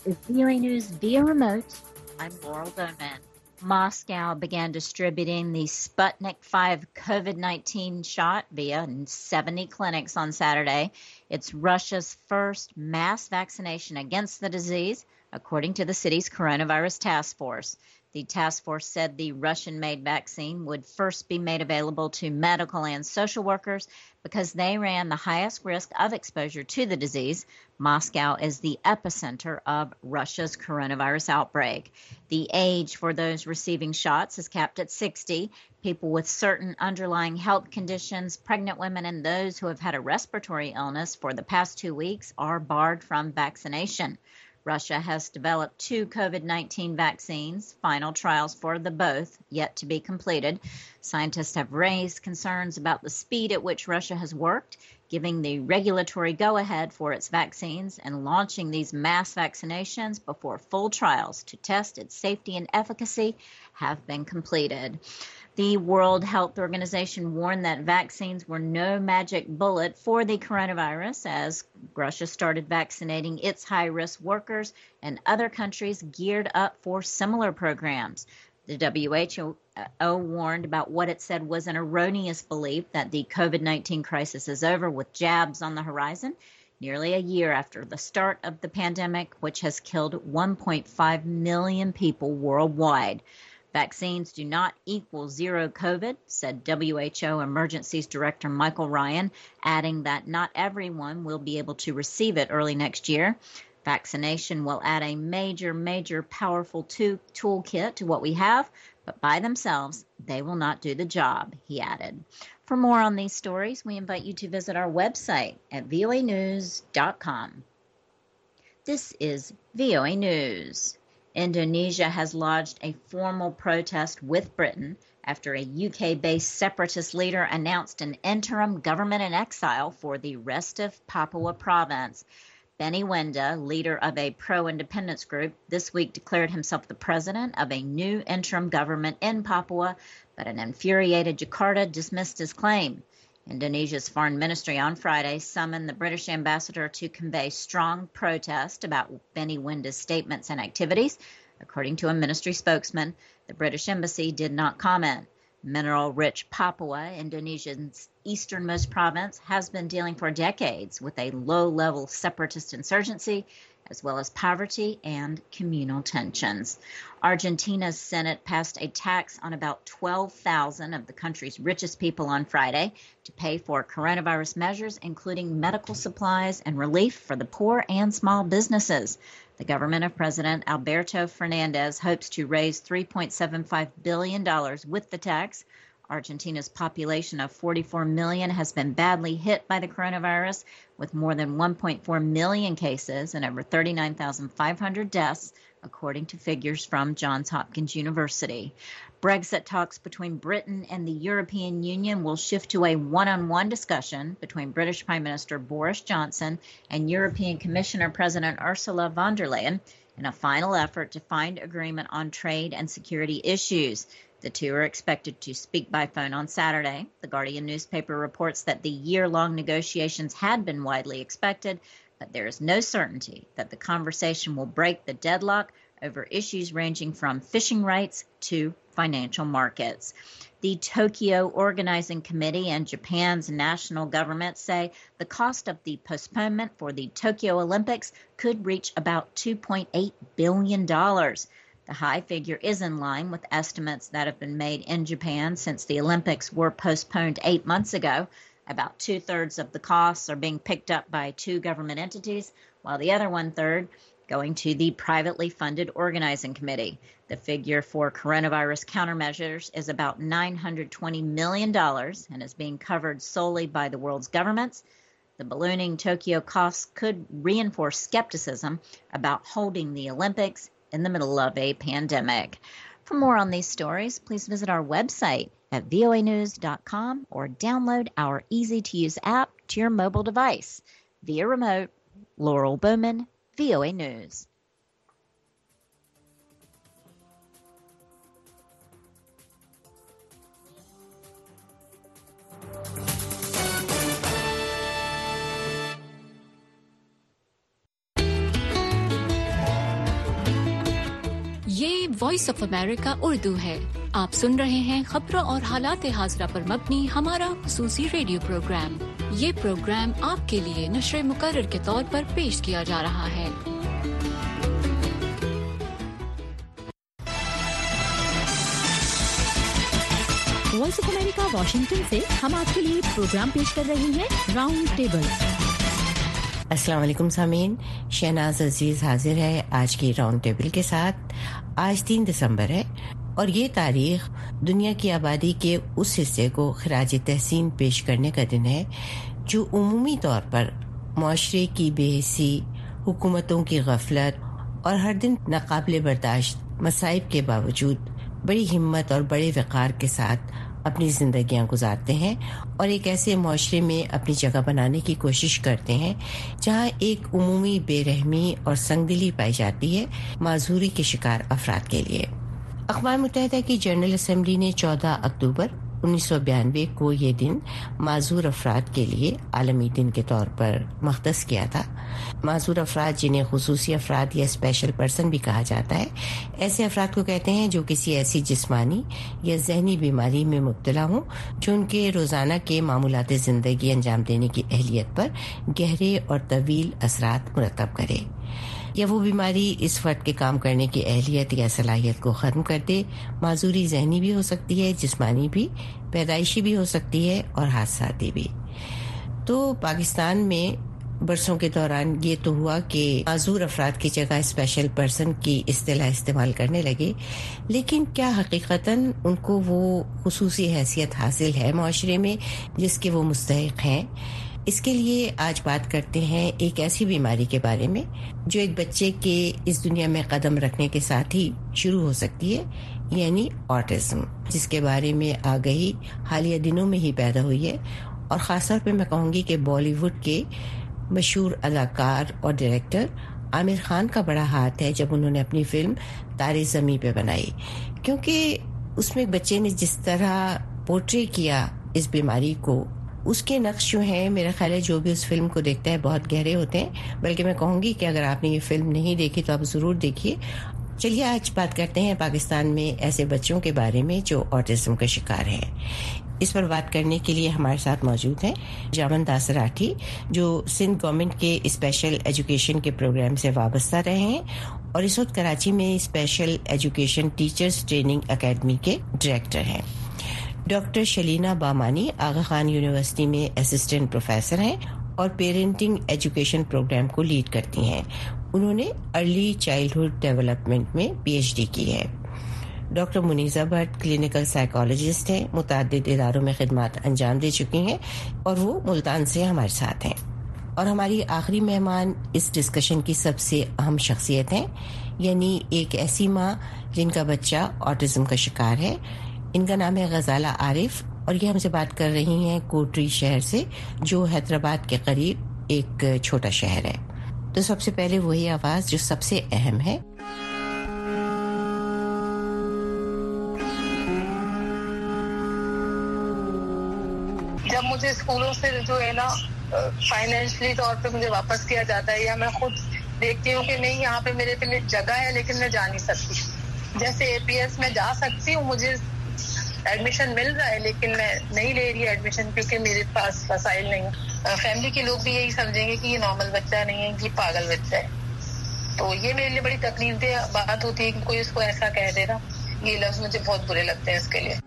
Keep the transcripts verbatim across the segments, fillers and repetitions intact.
Is V O A News via remote. I'm Laurel Bowman. Moscow began distributing the Sputnik five COVID nineteen shot via seventy clinics on Saturday. It's Russia's first mass vaccination against the disease, according to the city's coronavirus task force. The task force said the Russian-made vaccine would first be made available to medical and social workers because they ran the highest risk of exposure to the disease. Moscow is the epicenter of Russia's coronavirus outbreak. The age for those receiving shots is capped at sixty. People with certain underlying health conditions, pregnant women, and those who have had a respiratory illness for the past two weeks are barred from vaccination. Russia has developed two COVID nineteen vaccines, final trials for the both yet to be completed. Scientists have raised concerns about the speed at which Russia has worked, giving the regulatory go-ahead for its vaccines and launching these mass vaccinations before full trials to test its safety and efficacy have been completed. The World Health Organization warned that vaccines were no magic bullet for the coronavirus as Russia started vaccinating its high-risk workers and other countries geared up for similar programs. The W H O warned about what it said was an erroneous belief that the COVID nineteen crisis is over with jabs on the horizon, nearly a year after the start of the pandemic, which has killed one point five million people worldwide. Vaccines do not equal zero COVID, said W H O Emergencies Director Michael Ryan, adding that not everyone will be able to receive it early next year. Vaccination will add a major, major powerful to- toolkit to what we have, but by themselves, they will not do the job, he added. For more on these stories, we invite you to visit our website at V O A news dot com. This is V O A News. Indonesia has lodged a formal protest with Britain after a U K-based separatist leader announced an interim government in exile for the rest of Papua province. Benny Wenda, leader of a pro-independence group, this week declared himself the president of a new interim government in Papua, but an infuriated Jakarta dismissed his claim. Indonesia's foreign ministry on Friday summoned the British ambassador to convey strong protest about Benny Wenda's statements and activities. According to a ministry spokesman, the British embassy did not comment. Mineral-rich Papua, Indonesia's easternmost province, has been dealing for decades with a low-level separatist insurgency, as well as poverty and communal tensions. Argentina's Senate passed a tax on about twelve thousand of the country's richest people on Friday to pay for coronavirus measures, including medical supplies and relief for the poor and small businesses. The government of President Alberto Fernandez hopes to raise three point seven five billion dollars with the tax. Argentina's population of forty-four million has been badly hit by the coronavirus, with more than one point four million cases and over thirty-nine thousand five hundred deaths, according to figures from Johns Hopkins University. Brexit talks between Britain and the European Union will shift to a one-on-one discussion between British Prime Minister Boris Johnson and European Commissioner President Ursula von der Leyen in a final effort to find agreement on trade and security issues. The two are expected to speak by phone on Saturday. The Guardian newspaper reports that the year-long negotiations had been widely expected, but there is no certainty that the conversation will break the deadlock over issues ranging from fishing rights to financial markets. The Tokyo Organizing Committee and Japan's national government say the cost of the postponement for the Tokyo Olympics could reach about two point eight billion dollars. The high figure is in line with estimates that have been made in Japan since the Olympics were postponed eight months ago. About two-thirds of the costs are being picked up by two government entities, while the other one-third going to the privately funded organizing committee. The figure for coronavirus countermeasures is about nine hundred twenty million dollars and is being covered solely by the world's governments. The ballooning Tokyo costs could reinforce skepticism about holding the Olympics in the middle of a pandemic. For more on these stories, please visit our website at V O A news dot com or download our easy-to-use app to your mobile device. Via remote, Laurel Bowman, V O A News. Voice of America Urdu ہے۔ آپ سن رہے ہیں خبروں اور حالات حاضرہ پر مبنی ہمارا خصوصی ریڈیو پروگرام۔ یہ پروگرام آپ کے لیے نشر مقرر کے طور پر پیش کیا جا رہا ہے۔ وائس آف امریکہ واشنگٹن سے ہم آپ کے لیے پروگرام پیش کر رہے ہیں راؤنڈ ٹیبل۔ السلام علیکم سامعین، شہناز عزیز حاضر ہے آج کی راؤنڈ ٹیبل کے ساتھ۔ آج تین دسمبر ہے اور یہ تاریخ دنیا کی آبادی کے اس حصے کو خراج تحسین پیش کرنے کا دن ہے جو عمومی طور پر معاشرے کی بے حسی، حکومتوں کی غفلت اور ہر دن ناقابل برداشت مصائب کے باوجود بڑی ہمت اور بڑے وقار کے ساتھ اپنی زندگیاں گزارتے ہیں اور ایک ایسے معاشرے میں اپنی جگہ بنانے کی کوشش کرتے ہیں جہاں ایک عمومی بے رحمی اور سنگ دلی پائی جاتی ہے معذوری کے شکار افراد کے لیے۔ اقوام متحدہ کی جنرل اسمبلی نے چودہ اکتوبر انیس سو بیانوے کو یہ دن معذور افراد کے لیے عالمی دن کے طور پر مختص کیا تھا۔ معذور افراد، جنہیں خصوصی افراد یا اسپیشل پرسن بھی کہا جاتا ہے، ایسے افراد کو کہتے ہیں جو کسی ایسی جسمانی یا ذہنی بیماری میں مبتلا ہوں جو ان کے روزانہ کے معمولات زندگی انجام دینے کی اہلیت پر گہرے اور طویل اثرات مرتب کرے، یا وہ بیماری اس فرد کے کام کرنے کی اہلیت یا صلاحیت کو ختم کر دے۔ معذوری ذہنی بھی ہو سکتی ہے، جسمانی بھی، پیدائشی بھی ہو سکتی ہے اور حادثاتی بھی۔ تو پاکستان میں برسوں کے دوران یہ تو ہوا کہ معذور افراد کی جگہ اسپیشل پرسن کی اصطلاح استعمال کرنے لگے، لیکن کیا حقیقتاً ان کو وہ خصوصی حیثیت حاصل ہے معاشرے میں جس کے وہ مستحق ہیں؟ اس کے لیے آج بات کرتے ہیں ایک ایسی بیماری کے بارے میں جو ایک بچے کے اس دنیا میں قدم رکھنے کے ساتھ ہی شروع ہو سکتی ہے، یعنی آٹزم، جس کے بارے میں آگہی حالیہ دنوں میں ہی پیدا ہوئی ہے۔ اور خاص طور پہ میں کہوں گی کہ بالی ووڈ کے مشہور اداکار اور ڈائریکٹر عامر خان کا بڑا ہاتھ ہے جب انہوں نے اپنی فلم تارے زمیں پہ بنائی، کیونکہ اس میں بچے نے جس طرح پورٹری کیا اس بیماری کو، اس کے نقش جو ہیں میرا خیال ہے جو بھی اس فلم کو دیکھتا ہے بہت گہرے ہوتے ہیں۔ بلکہ میں کہوں گی کہ اگر آپ نے یہ فلم نہیں دیکھی تو آپ ضرور دیکھیے۔ چلیے آج بات کرتے ہیں پاکستان میں ایسے بچوں کے بارے میں جو آٹزم کا شکار ہیں۔ اس پر بات کرنے کے لیے ہمارے ساتھ موجود ہیں جامن داس راٹھی، جو سندھ گورنمنٹ کے اسپیشل ایجوکیشن کے پروگرام سے وابستہ رہے ہیں اور اس وقت کراچی میں special education teachers training academy کے ڈائریکٹر ہیں۔ ڈاکٹر شلینا بامانی آغا خان یونیورسٹی میں اسسٹنٹ پروفیسر ہیں اور پیرنٹنگ ایجوکیشن پروگرام کو لیڈ کرتی ہیں۔ انہوں نے ارلی چائلڈہڈ ڈیولپمنٹ میں پی ایچ ڈی کی ہے۔ Doctor Muneeza Butt clinical psychologist ہیں، متعدد اداروں میں خدمات انجام دے چکی ہیں اور وہ ملتان سے ہمارے ساتھ ہیں۔ اور ہماری آخری مہمان اس ڈسکشن کی سب سے اہم شخصیت ہیں، یعنی ایک ایسی ماں جن کا بچہ آٹزم کا شکار ہے۔ ان کا نام ہے غزالہ عارف اور یہ ہم سے بات کر رہی ہیں کوٹری شہر سے، جو حیدرآباد کے قریب ایک چھوٹا شہر ہے۔ تو سب سے پہلے وہی آواز جو سب سے اہم ہے۔ جب مجھے اسکولوں سے جو ہے نا فائنینشلی طور پہ مجھے واپس کیا جاتا ہے، یا میں خود دیکھتی ہوں کہ نہیں یہاں پہ میرے پہ جگہ ہے لیکن میں جا نہیں سکتی، جیسے اے پی ایس میں جا سکتی ہوں، مجھے ایڈمیشن مل رہا ہے لیکن میں نہیں لے رہی ایڈمیشن کیونکہ میرے پاس وسائل نہیں۔ فیملی کے لوگ بھی یہی سمجھیں گے کہ یہ نارمل بچہ نہیں ہے، یہ پاگل بچہ ہے۔ تو یہ میرے لیے بڑی تکلیف دہ بات ہوتی ہے کہ کوئی اس کو ایسا کہہ دے نا، یہ لفظ مجھے بہت برے لگتے ہیں اس کے لیے۔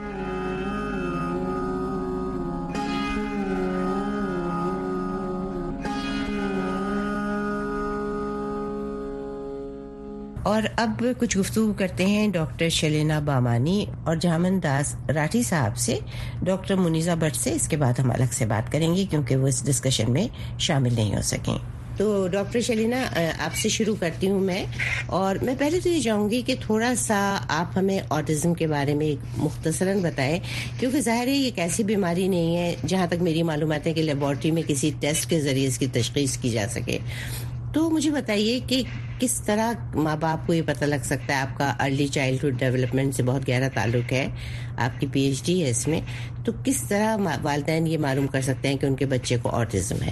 اور اب کچھ گفتگو کرتے ہیں ڈاکٹر شلینا بامانی اور جامن داس راٹھی صاحب سے۔ ڈاکٹر منیزہ بٹ سے اس کے بعد ہم الگ سے بات کریں گے کیونکہ وہ اس ڈسکشن میں شامل نہیں ہو سکیں۔ تو ڈاکٹر شلینا، آپ سے شروع کرتی ہوں میں، اور میں پہلے تو یہ چاہوں گی کہ تھوڑا سا آپ ہمیں آٹزم کے بارے میں مختصراً بتائیں، کیونکہ ظاہر ہے یہ ایک ایسی بیماری نہیں ہے جہاں تک میری معلومات ہے کہ لیبارٹری میں کسی ٹیسٹ کے ذریعے اس کی تشخیص کی جا سکے۔ تو مجھے بتائیے کہ کس طرح ماں باپ کو یہ پتہ لگ سکتا ہے؟ آپ کا ارلی چائلڈہڈ ڈیولپمنٹ سے بہت گہرا تعلق ہے، آپ کی پی ایچ ڈی ہے اس میں، تو کس طرح والدین یہ معلوم کر سکتے ہیں کہ ان کے بچے کو آٹزم ہے؟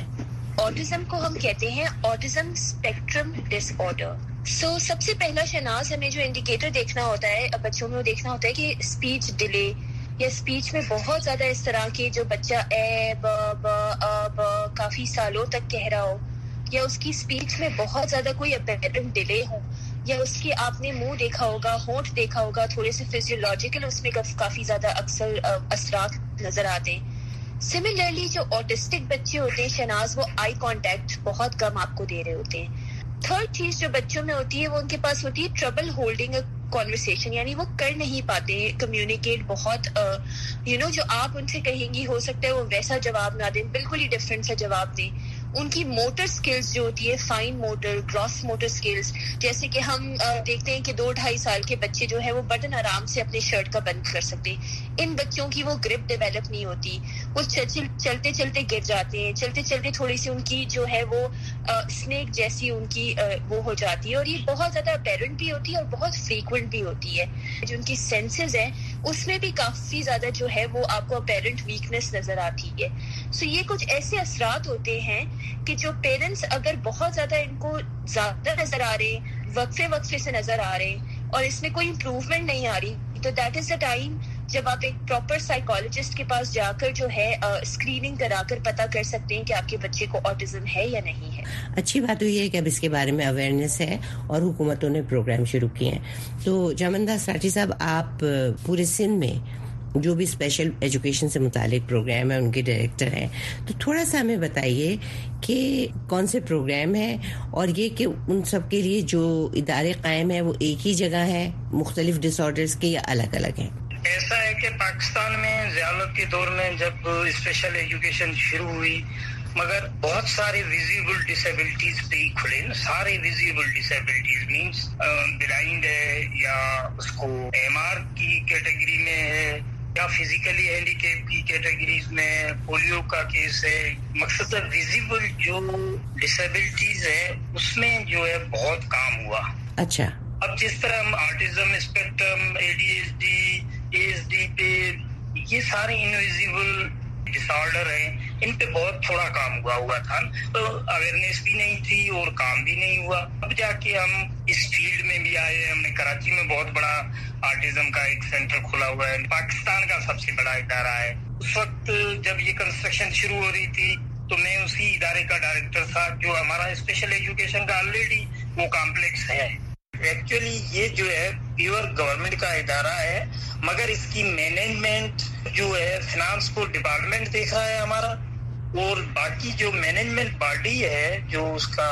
ऑटिज्म को हम कहते हैं autism spectrum disorder. So so, सबसे पहला शनाज हमें जो इंडिकेटर देखना होता है बच्चों में, वो देखना होता है कि स्पीच डिले या स्पीच में बहुत ज्यादा इस तरह के जो बच्चा ए ब ब अ ब काफी सालों तक कह रहा हो, या उसकी स्पीच में बहुत ज्यादा कोई अपैरेंट डिले हो, या उसकी आपने मुंह देखा होगा, होंठ देखा होगा, थोड़े से फिजियोलॉजिकल उसमें काफी ज्यादा अक्सर असरात नजर आते हैं. सिमिलरली जो ऑटिस्टिक बच्चे होते हैं शनाज, वो आई कांटेक्ट बहुत कम आपको दे रहे होते हैं. थर्ड चीज जो बच्चों में होती है वो उनके पास होती है ट्रबल होल्डिंग अ कॉन्वर्सेशन, यानी वो कर नहीं पाते कम्युनिकेट बहुत. यू नो जो आप उनसे कहेंगी हो सकता है वो वैसा जवाब ना दें, बिल्कुल ही डिफरेंट सा जवाब दें. उनकी मोटर स्किल्स जो होती है, fine motor, gross motor skills, जैसे कि हम देखते हैं कि दो ढाई साल के बच्चे जो है वो बटन आराम से अपने शर्ट का बंद कर सकते हैं. इन बच्चों की वो ग्रिप डेवलप नहीं होती, वो चल, चल, चलते चलते गिर जाते हैं, चलते चलते थोड़ी सी उनकी जो है वो स्नेक जैसी उनकी आ, वो हो जाती है. और ये बहुत ज्यादा अपेरेंट भी होती है और बहुत फ्रीक्वेंट भी होती है. जो उनकी सेंसेस हैं उसमें भी काफी ज्यादा जो है वो आपको अपेरेंट वीकनेस नजर आती है. सो ये कुछ ऐसे असरात होते हैं कि जो पेरेंट्स अगर बहुत ज्यादा इनको ज्यादा नजर आ रहे, वक्फे वक्फे से नजर आ रहे और इसमें कोई इम्प्रूवमेंट नहीं आ रही, तो दैट इज द टाइम जब आप एक प्रॉपर साइकोलॉजिस्ट के पास जाकर जो है स्क्रीनिंग कराकर पता कर सकते हैं कि आपके बच्चे को ऑटिज्म है या नहीं है. अच्छी बात हुई है कि अब इसके बारे में अवेयरनेस है और हुकूमतों ने प्रोग्राम शुरू किए हैं. तो जामनदा साठी साहब, आप पूरे सिंध में जो भी स्पेशल एजुकेशन से मुतालिक प्रोग्राम है उनके डायरेक्टर हैं, तो थोड़ा सा हमें बताइए कि कौन से प्रोग्राम है और ये कि उन सब के लिए जो इदारे कायम है वो एक ही जगह है, मुख्तलिफ डिसऑर्डर्स के या अलग अलग हैं. ऐसा है कि पाकिस्तान में ज़ियालत के दौर में जब स्पेशल एजुकेशन शुरू हुई, मगर बहुत सारे विजिबल डिसेबिलिटीज पे ही खुले. सारे विजिबल डिसेबिलिटीज मींस ब्लाइंड है या उसको एमआर की कैटेगरी में है या फिजिकली हैंडीकैप की कैटेगरीज में, पोलियो का केस है. मकसद विजिबल जो डिसेबिलिटीज है उसमें जो है बहुत काम हुआ. अच्छा. अब जिस तरह हम ऑटिज्म स्पेक्ट्रम, एडीएचडी, एएसडी पे, ये सारे इनविजिबल डिसऑर्डर हैं, इन पे बहुत थोड़ा काम हुआ हुआ था, तो अवेयरनेस भी नहीं थी और काम भी नहीं हुआ. अब जाके हम इस फील्ड में भी आए. हमने कराची में बहुत बड़ा ऑटिज्म का एक सेंटर खुला हुआ है, पाकिस्तान का सबसे बड़ा इदारा है. उस वक्त जब ये कंस्ट्रक्शन शुरू हो रही थी तो मैं उसी इदारे का डायरेक्टर था. जो हमारा स्पेशल एजुकेशन का ऑलरेडी वो कॉम्प्लेक्स है. एक्चुअली ये जो है प्योर गवर्नमेंट का इदारा है, मगर इसकी मैनेजमेंट जो है फिनांस को डिपार्टमेंट देख रहा है हमारा, और बाकी जो मैनेजमेंट बॉडी है जो उसका,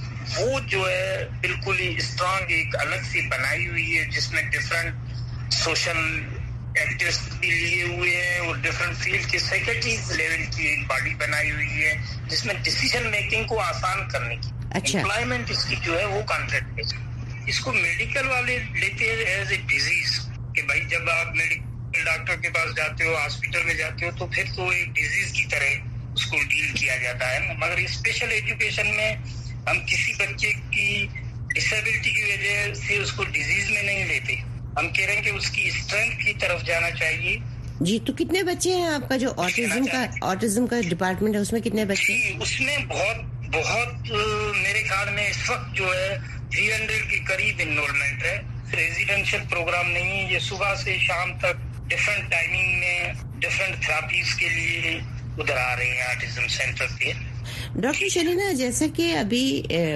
वो जो है बिल्कुल ही स्ट्रांग एक अलग से बनाई हुई है, जिसमें डिफरेंट सोशल एक्टिविस्ट भी लिए हुए हैं और डिफरेंट फील्ड के सेक्रेटरीज लेवल की एक बॉडी बनाई हुई है, जिसमें डिसीजन मेकिंग को आसान करने की. अच्छा. एम्प्लॉयमेंट इसकी जो है वो कॉन्ट्रैक्ट है. इसको मेडिकल वाले लेते हैं एज ए डिजीज, कि भाई जब आप मेडिकल डॉक्टर के पास जाते हो, हॉस्पिटल में जाते हो, तो फिर तो एक डिजीज की तरह उसको डील किया जाता है. मगर स्पेशल एजुकेशन में हम किसी बच्चे की डिसेबिलिटी की वजह से उसको डिजीज में नहीं लेते. हम कह रहे हैं कि उसकी स्ट्रेंथ की तरफ जाना चाहिए. जी, तो कितने बच्चे हैं आपका जो ऑटिज्म का ऑटिज्म का डिपार्टमेंट है, उसमें कितने बच्चे? उसमें बहुत बहुत मेरे ख्याल में इस वक्त जो है तीन सौ के करीब इनरोलमेंट है. रेजिडेंशियल प्रोग्राम नहीं है, ये सुबह से शाम तक डिफरेंट टाइमिंग में डिफरेंट थेरापीज के लिए उधर आ रहे हैं ऑटिज्म सेंटर पे. डॉक्टर शलीना, जैसा कि अभी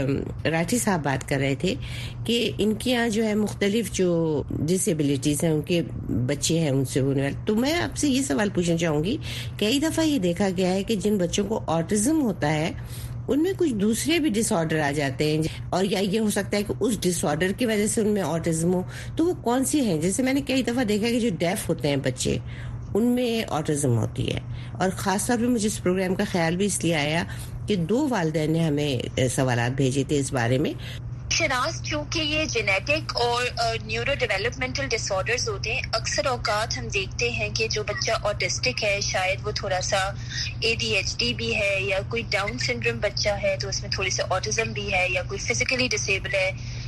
राठी साहब बात कर रहे थे कि इनके यहाँ जो है मुख्तलिफ जो डिसेबिलिटीज हैं, उनके बच्चे हैं उनसे होने वाले, तो मैं आपसे ये सवाल पूछना चाहूंगी, कई दफा ये देखा गया है कि जिन बच्चों को ऑटिज्म होता है उनमें कुछ दूसरे भी डिसऑर्डर आ जाते हैं, और या ये हो सकता है कि उस डिसऑर्डर की वजह से उनमें ऑटिज्म हो. तो वो कौन सी हैं? जैसे मैंने कई दफा देखा कि जो डेफ होते हैं बच्चे, उनमें ऑटिज्म होती है. और खास तौर पे मुझे इस प्रोग्राम का ख्याल भी इसलिए आया कि दो वालिदैन ने हमें सवालात भेजे थे इस बारे में. शनाज, चूंकि ये जेनेटिक और न्यूरो डेवलपमेंटल डिसऑर्डर्स होते हैं, अक्सर औकात हम देखते हैं कि जो बच्चा ऑटिस्टिक है शायद वो थोड़ा सा एडीएचडी भी है, या कोई डाउन सिंड्रोम बच्चा है तो उसमें थोड़ी सी ऑटिज्म भी है, या कोई फिजिकली डिसेबल है,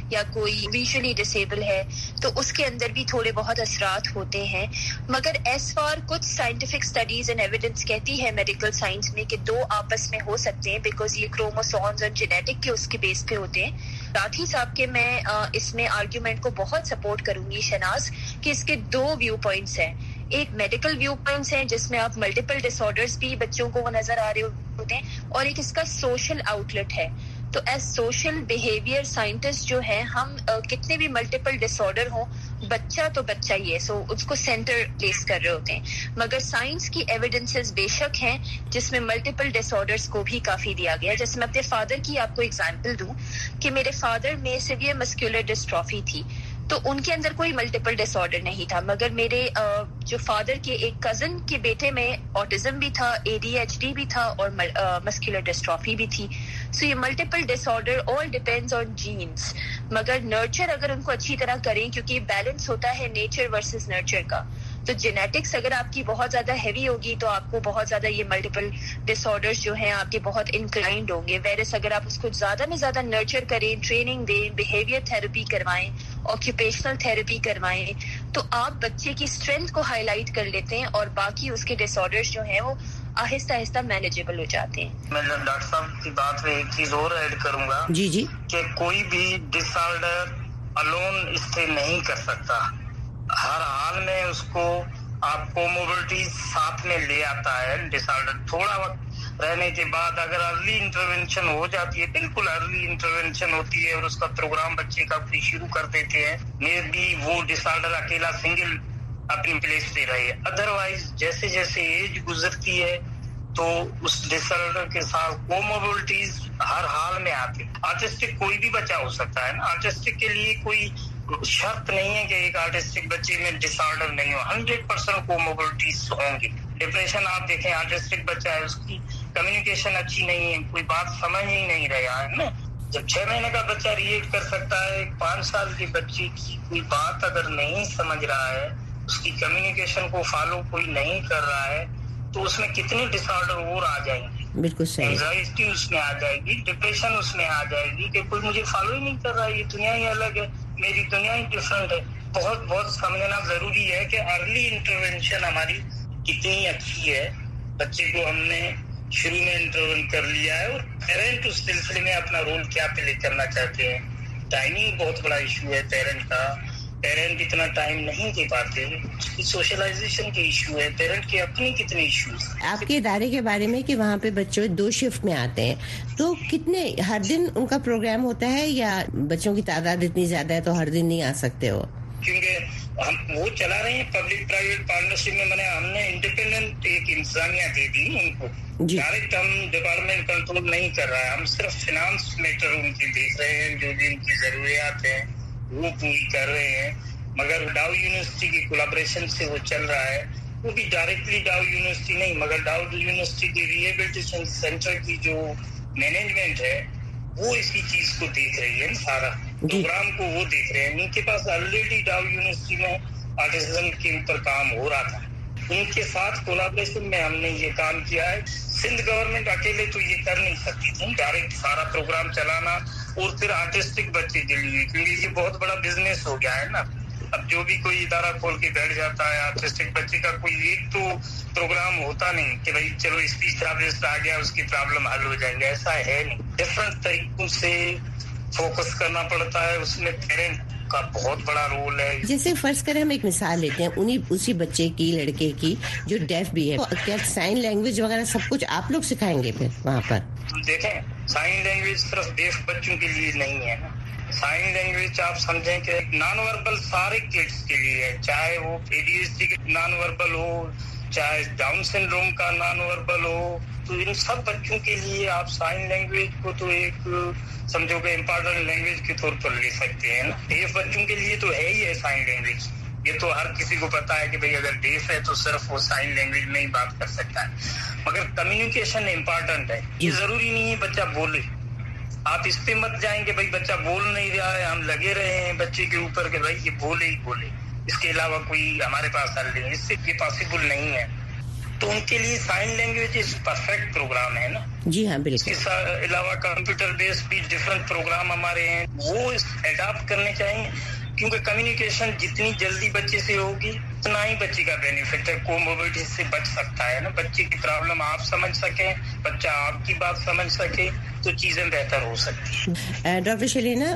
یا کوئی ویژولی ڈسیبل ہے تو اس کے اندر بھی تھوڑے بہت اثرات ہوتے ہیں. مگر ایز فار کچھ سائنٹیفک اسٹڈیز اینڈ ایویڈنس کہتی ہے میڈیکل سائنس میں کہ دو آپس میں ہو سکتے ہیں بیکاز یہ کروموسومز اور جینیٹک کے اس کے بیس پہ ہوتے ہیں. راٹھی صاحب کے میں اس میں آرگیومنٹ کو بہت سپورٹ کروں گی شہناز کہ اس کے دو ویو پوائنٹس ہیں. ایک میڈیکل ویو پوائنٹس ہیں جس میں آپ ملٹیپل ڈس آرڈرز بھی بچوں کو وہ نظر آ رہے ہوتے ہیں, اور ایک اس کا سوشل آؤٹ لیٹ ہے. تو ایز سوشل بیہیویئر سائنٹسٹ جو ہے ہم کتنے بھی ملٹیپل ڈس آرڈر ہوں, بچہ تو بچہ ہی ہے, سو اس کو سینٹر پلیس کر رہے ہوتے ہیں. مگر سائنس کی ایویڈنسز بے شک ہیں جس میں ملٹیپل ڈس آرڈرز کو بھی کافی دیا گیا ہے. جیسے میں اپنے فادر کی آپ کو اگزامپل دوں کہ میرے فادر میں سیویئر مسکولر ڈسٹرافی تھی, تو ان کے اندر کوئی ملٹیپل ڈس آرڈر نہیں تھا, مگر میرے جو فادر کے ایک کزن کے بیٹے میں آٹزم بھی تھا, اے ڈی ایچ ڈی بھی تھا اور مسکولر ڈسٹرافی بھی تھی. سو یہ multiple disorder all depends on genes. مگر نرچر اگر ان کو اچھی طرح کریں, کیونکہ بیلنس ہوتا ہے نیچر ورسز نرچر کا, تو جینیٹکس اگر آپ کی بہت زیادہ ہیوی ہوگی تو آپ کو بہت زیادہ یہ ملٹیپل ڈس آرڈرز جو ہیں آپ کے بہت انکلائنڈ ہوں گے. ویرس اگر آپ اس کو زیادہ میں زیادہ نرچر کریں, ٹریننگ دیں, بیہیویئر تھراپی کروائیں, آکیوپیشنل تھراپی کروائیں, تو آپ بچے کی اسٹرینتھ کو ہائی لائٹ کر لیتے ہیں اور باقی اس کے ڈس آرڈرز جو ہیں وہ آہستہ آہستہ مینیجیبل ہو جاتے ہیں. میں ڈاکٹر صاحب کی بات میں ایک چیز اور ایڈ کروں گا جی جی کہ کوئی بھی ڈس آرڈر الون اسٹے نہیں کر سکتا. ہر حال میں اس کو آپ کو موبلٹی ساتھ میں لے آتا ہے. ڈس آرڈر تھوڑا وقت رہنے کے بعد اگر ارلی انٹروینشن ہو جاتی ہے, بالکل ارلی انٹروینشن ہوتی ہے اور اس کا پروگرام بچے کا بھی شروع کر دیتے ہیں, میں بھی وہ ڈس آرڈر اکیلا سنگل اپنی پلیس پہ رہے. ادروائز جیسے جیسے ایج گزرتی ہے تو اس ڈس آرڈر کے ساتھ کوموربیڈیز ہر حال میں آتی. آرٹسٹک کوئی بھی بچہ ہو سکتا ہے نا, آرٹسٹک کے لیے کوئی شرط نہیں ہے کہ ایک آرٹسٹک بچے میں ڈس آرڈر نہیں ہو, ہنڈریڈ پرسینٹ کوموربیڈیز ہوں گے. ڈپریشن آپ دیکھیں, آرٹسٹک بچہ ہے, اس کی کمیونیکیشن اچھی نہیں ہے, کوئی بات سمجھ ہی نہیں رہا ہے نا. جب چھ مہینے کا بچہ ریلیٹ کر سکتا ہے, پانچ سال کے بچے کی کوئی بات اگر نہیں سمجھ رہا ہے, اس کی کمیونیکیشن کو فالو کوئی نہیں کر رہا ہے, تو اس میں کتنے ڈس آرڈر اور آ جائیں گے. بالکل صحیح. اینزائٹی اس میں آ جائے گی, ڈپریشن اس میں آ جائے گی کہ کوئی مجھے فالو ہی نہیں کر رہا, یہ دنیا ہی الگ ہے, میری دنیا ہی ڈفرینٹ ہے. بہت بہت سمجھنا ضروری ہے کہ ارلی انٹروینشن ہماری کتنی اچھی ہے. بچے کو ہم نے شروع میں انٹروین کر لیا ہے, اور پیرنٹ اس سلسلے میں اپنا رول کیا پلے کرنا چاہتے ہیں. ٹائمنگ بہت بڑا ایشو ہے پیرنٹ کا, پیرنٹ اتنا ٹائم نہیں دے پاتے, سوشلائزیشن کے ایشو ہے, پیرنٹ کے اپنے کتنے ایشوز. آپ کے ادارے کے بارے میں کہ وہاں پہ بچے دو شفٹ میں آتے ہیں, تو کتنے ہر دن ان کا پروگرام ہوتا ہے, یا بچوں کی تعداد اتنی زیادہ ہے تو ہر دن نہیں آ سکتے ہو؟ کیونکہ ہم وہ چلا رہے ہیں پبلک پرائیویٹ پارٹنرشپ میں, میں نے ہم نے انڈیپینڈنٹ ایک انتظامیہ دے دی ان کو. ڈائریکٹ ہم ڈپارٹمنٹ کنٹرول نہیں کر رہا ہے, ہم صرف فائنانس میٹر ان کی دیکھ رہے ہیں, جو بھی ان کی ضروریات ہیں وہ پوری کر رہے ہیں. مگر ڈاؤ یونیورسٹی کی کولیبریشن سے وہ چل رہا ہے, وہ بھی ڈائریکٹلی ڈاؤ یونیورسٹی نہیں, مگر ڈاؤ یونیورسٹی کی ریہیبلیٹیشن سینٹر کی جو مینجمنٹ ہے وہ اسی چیز کو دیکھ رہی ہے, سارا پروگرام کو وہ دیکھ رہے ہیں. ان کے پاس آلریڈی ڈاؤ یونیورسٹی میں آرٹزم کے اوپر کام ہو رہا تھا, ان کے ساتھ کولیبریشن میں ہم نے یہ کام کیا ہے. سندھ گورنمنٹ اکیلے تو یہ کر نہیں سکتی تھی ڈائریکٹ سارا پروگرام چلانا, اور پھر آرٹسٹک بچے کے لیے, کیونکہ یہ بہت بڑا بزنس ہو گیا ہے نا. اب جو بھی کوئی ادارہ کھول کے بیٹھ جاتا ہے, آرٹسٹک بچے کا کوئی ایک تو پروگرام ہوتا نہیں کہ بھائی چلو اسپیچ تھراپسٹ آ گیا اس کی پرابلم حل ہو جائیں گے, ایسا ہے نہیں. ڈفرنٹ طریقوں سے فوکس کرنا پڑتا ہے, اس میں پیرنٹ کا بہت بڑا رول ہے. جیسے فرض کریں ہم ایک مثال لیتے ہیں, انہی اسی بچے کی, لڑکے کی جو ڈیف بھی ہے, کیا سائن لینگویج وغیرہ سب کچھ آپ لوگ سکھائیں گے پھر وہاں پر؟ دیکھیں, سائن لینگویج صرف ڈیف بچوں کے لیے نہیں ہے نا. سائن لینگویج آپ سمجھیں کہ نان وربل سارے کڈس کے لیے ہے, چاہے وہ اے ڈی ایچ ڈی کے نان وربل ہو, چاہے ڈاؤن سنڈروم کا نان وربل ہو, تو ان سب بچوں کے لیے آپ سائن لینگویج کو تو ایک سمجھو کہ امپورٹنٹ لینگویج کے طور پر لے سکتے ہیں نا. ڈیف بچوں کے لیے تو ہے ہی ہے سائن لینگویج, یہ تو ہر کسی کو پتا ہے کہ بھئی اگر ڈیف ہے تو صرف وہ سائن لینگویج میں ہی بات کر سکتا ہے. مگر کمیونیکیشن امپورٹنٹ ہے, یہ ضروری نہیں ہے بچہ بولے. آپ اس پہ مت جائیں کہ بھائی بچہ بول نہیں رہا ہے, ہم لگے رہے ہیں بچے کے اوپر کہ بھائی یہ بولے ہی بولے, اس کے علاوہ کوئی ہمارے پاس حل نہیں, اس سے یہ پاسبل نہیں ہے. तो उनके लिए sign language is perfect programme है ना। जी हाँ बिल्कुल। इसके अलावा कंप्यूटर बेस्ड भी डिफरेंट प्रोग्राम हमारे हैं, वो एडॉप्ट करने चाहिए, क्योंकि कम्युनिकेशन जितनी जल्दी बच्चे से होगी उतना ही बच्चे का बेनिफिट है, कोमोबिडिटी से बच सकता है ना, बच्चे की प्रॉब्लम आप समझ सकें, बच्चा आपकी बात समझ सके, तो चीजें बेहतर हो सकती हैं। डॉक्टर शलीना,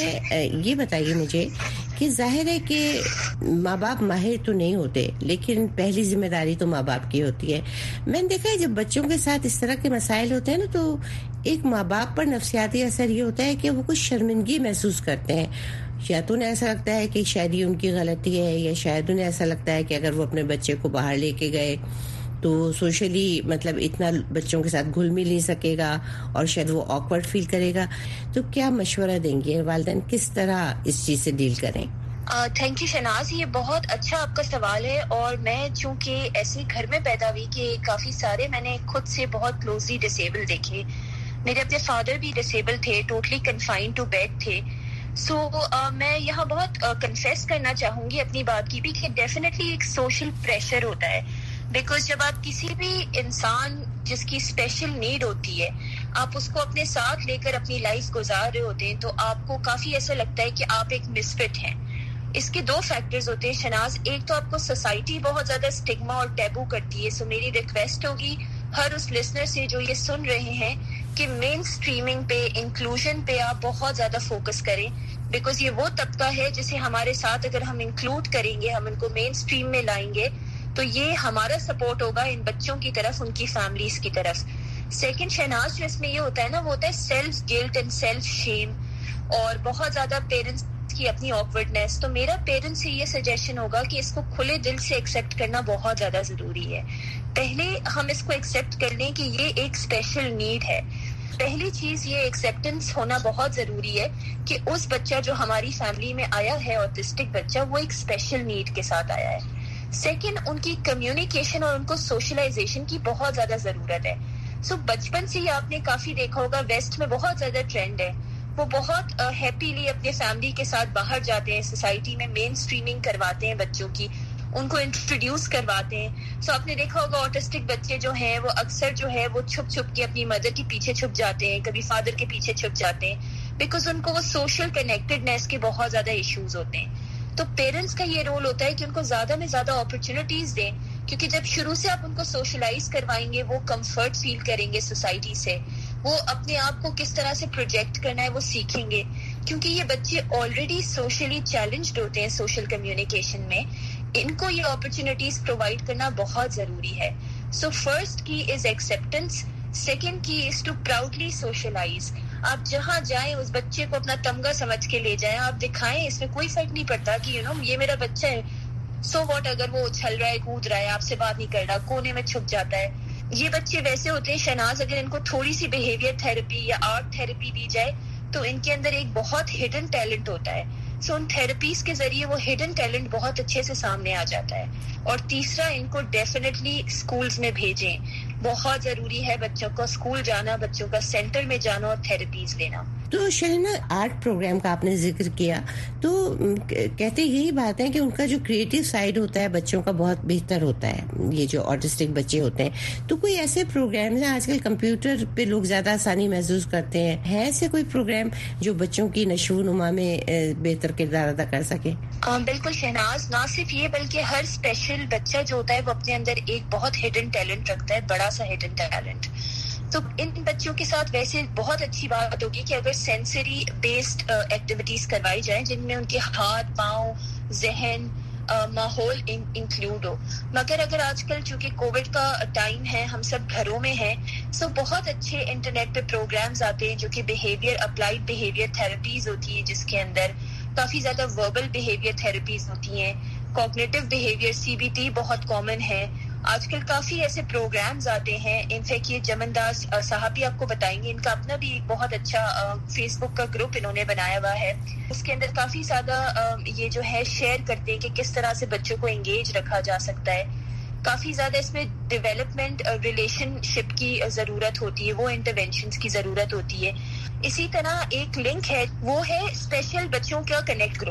मैं ये बताइए मुझे कि जाहिर है कि माँ बाप माहिर तो नहीं होते, लेकिन पहली जिम्मेदारी तो माँ बाप की होती है। मैंने देखा है जब बच्चों के साथ इस तरह के मसाइल होते हैं ना, तो एक माँ बाप पर नफसियाती असर ये होता है कि वो कुछ शर्मिंदगी महसूस करते हैं। या तो उन्हें ऐसा लगता है कि शायद ये उनकी गलती है, या शायद उन्हें ऐसा लगता है कि अगर वो अपने बच्चे को बाहर लेके गए तो सोशली मतलब इतना बच्चों के साथ घुल मिल नहीं सकेगा और शायद वो ऑकवर्ड फील करेगा। तो क्या मशवरा देंगे वालिदैन किस तरह इस चीज से डील करें? थैंक यू शहनाज, ये बहुत अच्छा आपका सवाल है। और मैं चूंकि ऐसे घर में पैदा हुई कि काफी सारे मैंने खुद से बहुत क्लोजली डिसेबल देखे। मेरे अपने फादर भी डिसेबल थे, टोटली कन्फाइंड टू बेड थे। सो so, uh, मैं यहाँ बहुत कन्फेस uh, करना चाहूंगी अपनी बात की भी कि डेफिनेटली एक सोशल प्रेशर होता है, बिकॉज जब आप किसी भी इंसान जिसकी स्पेशल नीड होती है आप उसको अपने साथ लेकर अपनी लाइफ गुजार रहे होते हैं, तो आपको काफी ऐसा लगता है कि आप एक मिसफिट हैं। इसके दो फैक्टर्स होते हैं शनाज, एक तो आपको सोसाइटी बहुत ज्यादा स्टिग्मा और टैबू करती है। सो so, मेरी रिक्वेस्ट होगी हर उस लिसनर से जो ये सुन रहे हैं कि मेन स्ट्रीमिंग पे, इंक्लूजन पे आप बहुत ज्यादा फोकस करें, बिकॉज ये वो तबका है जिसे हमारे साथ अगर हम इंक्लूड करेंगे, हम इनको मेन स्ट्रीम में लाएंगे, तो ये हमारा सपोर्ट होगा इन बच्चों की तरफ, उनकी फैमिलीज की तरफ। सेकंड शहनाज, जो इसमें ये होता है ना, वो होता है self guilt and self shame, और बहुत ज्यादा पेरेंट्स की अपनी ऑकवर्डनेस। तो मेरा पेरेंट्स से ये सजेशन होगा कि इसको खुले दिल से एक्सेप्ट करना बहुत ज्यादा जरूरी है। पहले हम इसको एक्सेप्ट कर लें कि ये एक स्पेशल नीड है। पहली चीज ये एक्सेप्टेंस होना बहुत जरूरी है कि उस बच्चा जो हमारी फैमिली में आया है, ऑटिस्टिक बच्चा, वो एक स्पेशल नीड के साथ आया है। सेकंड, उनकी कम्युनिकेशन और उनको सोशलाइजेशन की बहुत ज्यादा जरूरत है। सो so, बचपन से ही आपने काफी देखा होगा, वेस्ट में बहुत ज्यादा ट्रेंड है, वो बहुत हैप्पीली uh, अपने फैमिली के साथ बाहर जाते हैं, सोसाइटी में मेन स्ट्रीमिंग करवाते हैं बच्चों की, उनको इंट्रोड्यूस करवाते हैं। सो so, आपने देखा होगा ऑटिस्टिक बच्चे जो हैं वो अक्सर जो है वो छुप छुप के अपनी मदर के पीछे छुप जाते हैं, कभी फादर के पीछे छुप जाते हैं, बिकॉज उनको वो सोशल कनेक्टेडनेस के बहुत ज्यादा इश्यूज होते हैं। तो पेरेंट्स का ये रोल होता है कि उनको ज्यादा में ज्यादा अपॉर्चुनिटीज दें, क्योंकि जब शुरू से आप उनको सोशलाइज करवाएंगे वो कंफर्ट फील करेंगे सोसाइटी से, वो अपने आप को किस तरह से प्रोजेक्ट करना है वो सीखेंगे, क्योंकि ये बच्चे ऑलरेडी सोशली चैलेंज्ड होते हैं सोशल कम्युनिकेशन में। इनको ये अपॉर्चुनिटीज प्रोवाइड करना बहुत जरूरी है। So first key is acceptance, second key is to proudly socialise. आप जहां जाएं उस बच्चे को अपना तमगा समझ के ले जाएं, आप दिखाएं, इसमें कोई फर्क नहीं पड़ता कि यू नो ये मेरा बच्चा है, सो व्हाट अगर वो उछल रहा है, कूद रहा है, आपसे बात नहीं कर रहा, कोने में छुप जाता है। ये बच्चे वैसे होते हैं शनाज, अगर इनको थोड़ी सी बिहेवियर थेरेपी या आर्ट थेरेपी दी जाए तो इनके अंदर एक बहुत हिडन टैलेंट होता है। सो उन थेरेपीज के जरिए वो हिडन टैलेंट बहुत अच्छे से सामने आ जाता है। और तीसरा, इनको डेफिनेटली स्कूल्स में भेजें, बहुत जरूरी है बच्चों को स्कूल जाना, बच्चों का सेंटर में जाना और थेरेपीज लेना। तो शरीना, आर्ट प्रोग्राम का आपने जिक्र किया, तो कहते यही बात है कि उनका जो क्रिएटिव साइड होता है बच्चों का बहुत बेहतर होता है, ये जो ऑटिस्टिक बच्चे होते हैं। तो कोई ऐसे प्रोग्राम है, आजकल कंप्यूटर पे लोग ज्यादा आसानी महसूस करते हैं, है ऐसे कोई प्रोग्राम जो बच्चों की नशो-नुमा में बेहतर किरदार अदा कर सके? आ, बिल्कुल शहनाज, ना सिर्फ ये बल्कि हर स्पेशल बच्चा जो होता है वो अपने अंदर एक बहुत हिडन टैलेंट रखता है, बड़ा सा हिडन टैलेंट। तो इन बच्चों के साथ वैसे बहुत अच्छी बात होगी कि अगर सेंसरी बेस्ड एक्टिविटीज करवाई जाए जिनमें उनके हाथ, पांव, जहन, माहौल इंक्लूड हो। मगर अगर आजकल चूंकि कोविड का टाइम है, हम सब घरों में हैं, सो बहुत अच्छे इंटरनेट पे प्रोग्राम्स आते हैं जो कि बिहेवियर, अप्लाइड बिहेवियर थेरेपीज होती है, जिसके अंदर काफी ज्यादा वर्बल बिहेवियर थेरेपीज होती हैं, कॉग्निटिव बिहेवियर सीबीटी बहुत कॉमन है। आजकल काफी ऐसे प्रोग्राम्स आते हैं, इनफैक्ट ये जमनदास साहब भी आपको बताएंगे, इनका अपना भी एक बहुत अच्छा फेसबुक का ग्रुप इन्होंने बनाया हुआ है, उसके अंदर काफी ज्यादा ये जो है शेयर करते हैं कि किस तरह से बच्चों को एंगेज रखा जा सकता है। काफी ज्यादा इसमें डेवलपमेंट रिलेशनशिप की जरूरत होती है, वो इंटरवेंशंस की जरूरत होती है। इसी तरह एक लिंक है, वो है स्पेशल बच्चों का कनेक्ट ग्रुप।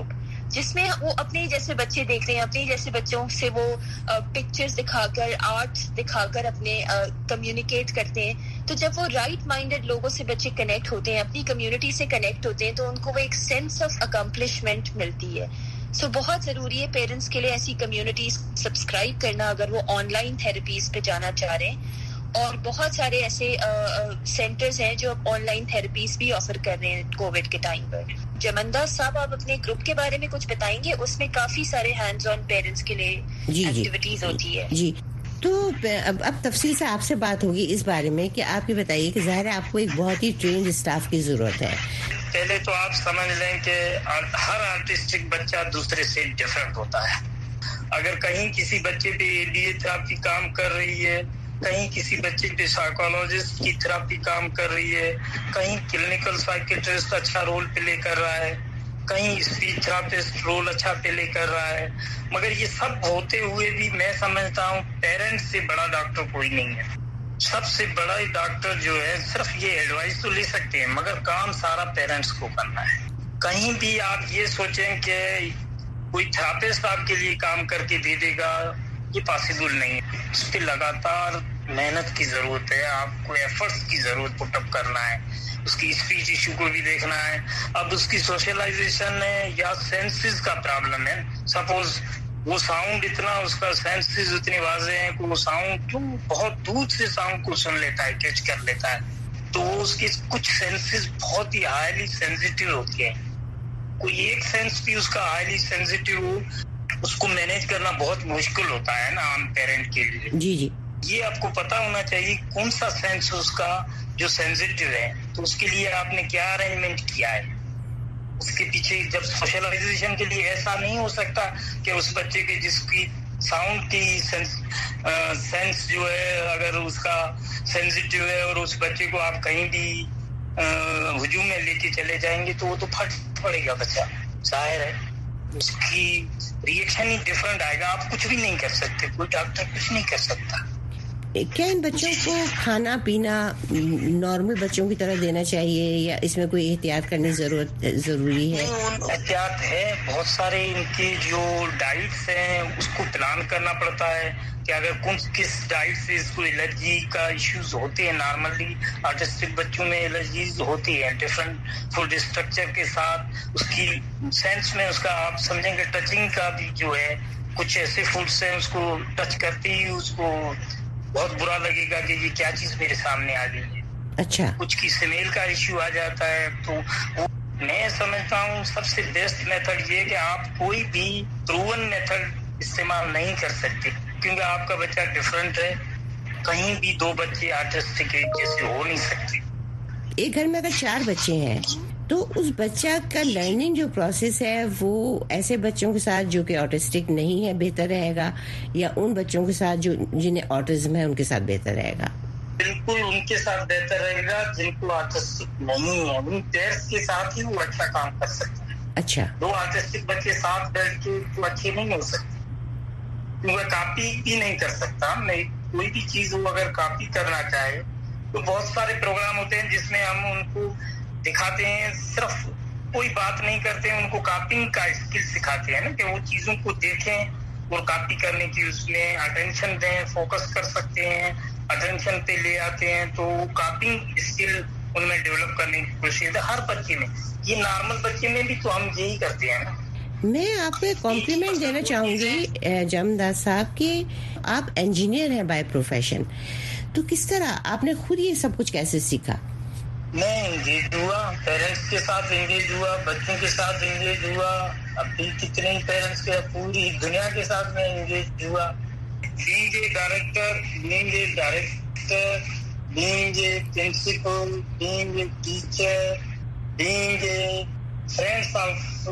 جس میں وہ اپنے جیسے بچے دیکھتے ہیں, اپنے جیسے بچوں سے وہ پکچرز دکھا کر, آرٹس دکھا کر اپنے کمیونیکیٹ کرتے ہیں. تو جب وہ رائٹ مائنڈڈ لوگوں سے بچے کنیکٹ ہوتے ہیں, اپنی کمیونٹی سے کنیکٹ ہوتے ہیں, تو ان کو وہ ایک سینس آف اکمپلشمنٹ ملتی ہے. سو so, بہت ضروری ہے پیرنٹس کے لیے ایسی کمیونٹیز سبسکرائب کرنا اگر وہ آن لائن تھراپیز پہ جانا چاہ رہے ہیں. اور بہت سارے ایسے سینٹرز ہیں جو آن لائن تھراپیز بھی آفر کر رہے ہیں کووڈ کے ٹائم پر. جمندہ صاحب, آپ اپنے گروپ کے بارے میں کچھ بتائیں گے؟ اس میں کافی سارے ہینڈز آن پیرنٹس کے لیے ایکٹیویٹیز ہوتی ہے. جی, تو اب اب تفصیل سے آپ سے بات ہوگی اس بارے میں کہ آپ یہ بتائیے کہ ظاہر ہے آپ کو ایک بہت ہی ٹرینڈ اسٹاف کی ضرورت ہے. پہلے تو آپ سمجھ لیں کہ ہر آرٹسٹک بچہ دوسرے سے ڈفرینٹ ہوتا ہے. اگر کہیں کسی بچے پہ اے ڈی اے تھراپی کام کر رہی ہے, کہیں کسی بچے پہ سائیکولوجسٹ کی تھراپی کام کر رہی ہے, کہیں کلینکل سائیکیٹرسٹ اچھا رول پلے کر رہا ہے, کہیں اسپیچ تھراپسٹ رول اچھا پلے کر رہا ہے, مگر یہ سب ہوتے ہوئے بھی میں سمجھتا ہوں پیرنٹس سے بڑا ڈاکٹر کوئی نہیں ہے. سب سے بڑا ڈاکٹر جو ہے صرف یہ ایڈوائس تو لے سکتے ہیں, مگر کام سارا پیرنٹس کو کرنا ہے. کہیں بھی آپ یہ سوچیں کہ کوئی تھراپسٹ آپ کے لیے کام کر کے دے دے گا, یہ پاسبل نہیں ہے. اس پہ لگاتار محنت کی ضرورت ہے, آپ کو ایفرٹس کی ضرورت پٹ اپ کرنا ہے, اس کی اسپیچ ایشو کو بھی دیکھنا ہے. اب اس کی سوشلائزیشن ہے یا سینسز کا پرابلم ہے. سپوز وہ ساؤنڈ اتنا, اس کا سینسز اتنے واضح ہیں کہ وہ ساؤنڈ تو بہت دور سے ساؤنڈ کو سن لیتا ہے, کیچ کر لیتا ہے, تو اس کے کچھ سینسز بہت ہی ہائیلی سینسیٹیو ہوتی ہیں. کوئی ایک سینس بھی اس کا ہائیلی سینسیٹیو ہو, اس کو مینیج کرنا بہت مشکل ہوتا ہے نا عام پیرنٹ کے لیے. جی جی, یہ آپ کو پتا ہونا چاہیے کون سا سینس اس کا جو سینسیٹیو ہے, تو اس کے لیے آپ نے کیا ارینجمنٹ کیا ہے. اس کے پیچھے جب سوشلائزیشن کے لیے ایسا نہیں ہو سکتا کہ اس بچے کے جس کی ساؤنڈ کی سینس, سینس جو ہے اگر اس کا سینسیٹیو ہے اور اس بچے کو آپ کہیں بھی ہجوم میں لے کے چلے جائیں گے تو وہ تو پھٹ پڑے گا بچہ, ظاہر ہے اس کی ریئیکشن ہی ڈفرنٹ آئے گا. آپ کچھ بھی نہیں کر سکتے, کوئی ڈاکٹر کچھ نہیں کر سکتا. کیا ان بچوں کو کھانا پینا نارمل بچوں کی طرح دینا چاہیے یا اس میں کوئی احتیاط کرنی ضرورت ضروری ہے؟ احتیاط ہے, بہت سارے ان کی جو ڈائٹس ہیں اس کو پلان کرنا پڑتا ہے کہ اگر کون کس ڈائٹ سے اس کو الرجی کا ایشوز ہوتے ہیں. نارملی آرٹسٹک بچوں میں الرجیز ہوتی ہیں ڈفرینٹ فوڈ اسٹرکچر کے ساتھ. اس کی سینس میں اس کا آپ سمجھیں گے ٹچنگ کا بھی جو ہے, کچھ ایسے فوڈس ہیں اس کو ٹچ کرتے ہی اس کو بہت برا لگے گا کہ یہ کیا چیز میرے سامنے آ گئی ہے. اچھا, کچھ کی سمیل کا ایشو آ جاتا ہے. تو میں سمجھتا ہوں سب سے بیسٹ میتھڈ یہ کہ آپ کوئی بھی پروون میتھڈ استعمال نہیں کر سکتے, کیونکہ آپ کا بچہ ڈفرینٹ ہے. کہیں بھی دو بچے آرٹسٹک جیسے ہو نہیں سکتے. ایک گھر میں اگر چار بچے ہیں تو اس بچہ کا لرننگ جو پروسیس ہے وہ ایسے بچوں کے ساتھ جو کہ آٹسٹک نہیں ہے بہتر رہے گا یا ان بچوں کے ساتھ جو جنہیں آٹزم ہے ان کے ساتھ بہتر رہے گا؟ بالکل ان کے ساتھ بہتر رہے گا جن کو آٹسٹک نہیں ہے. ان پیرنٹس کے ساتھ ہی وہ اچھا کام کر سکتے ہیں. اچھا, دو آٹسٹک بچے ساتھ بیٹھ کے تو اچھے نہیں ہو سکتے, کیونکہ کاپی بھی نہیں کر سکتا. میں کوئی بھی چیز وہ اگر کاپی کرنا چاہے تو بہت سارے پروگرام ہوتے ہیں جس میں ہم ان کو دکھاتے ہیں, صرف کوئی بات نہیں کرتے, ان کو کاپنگ کا اسکل سکھاتے ہیں نا کہ وہ چیزوں کو دیکھیں اور کاپی کرنے کی اس میں اٹینشن دیں, فوکس کر سکتے ہیں, اٹینشن پہ لے آتے ہیں. تو کاپنگ اسکل ان میں ڈیولپ کرنے کی کوشش ہے ہر بچے میں. یہ نارمل بچے میں بھی تو ہم یہی کرتے ہیں نا. میں آپ کو ایک کمپلیمنٹ دینا چاہوں گی جمداس صاحب کہ آپ انجینئر ہیں بائی پروفیشن, تو کس طرح آپ نے خود یہ سب کچھ کیسے سیکھا؟ میں انگیج ہوا, پیرنٹس کے ساتھ انگیج ہوا, بچوں کے ساتھ انگیج ہوا. اب بھی کتنے ہی پیرنٹس کے پوری دنیا کے ساتھ میں انگیج ہوا. Being a director, being a director, being a principal, being a teacher, being a friends of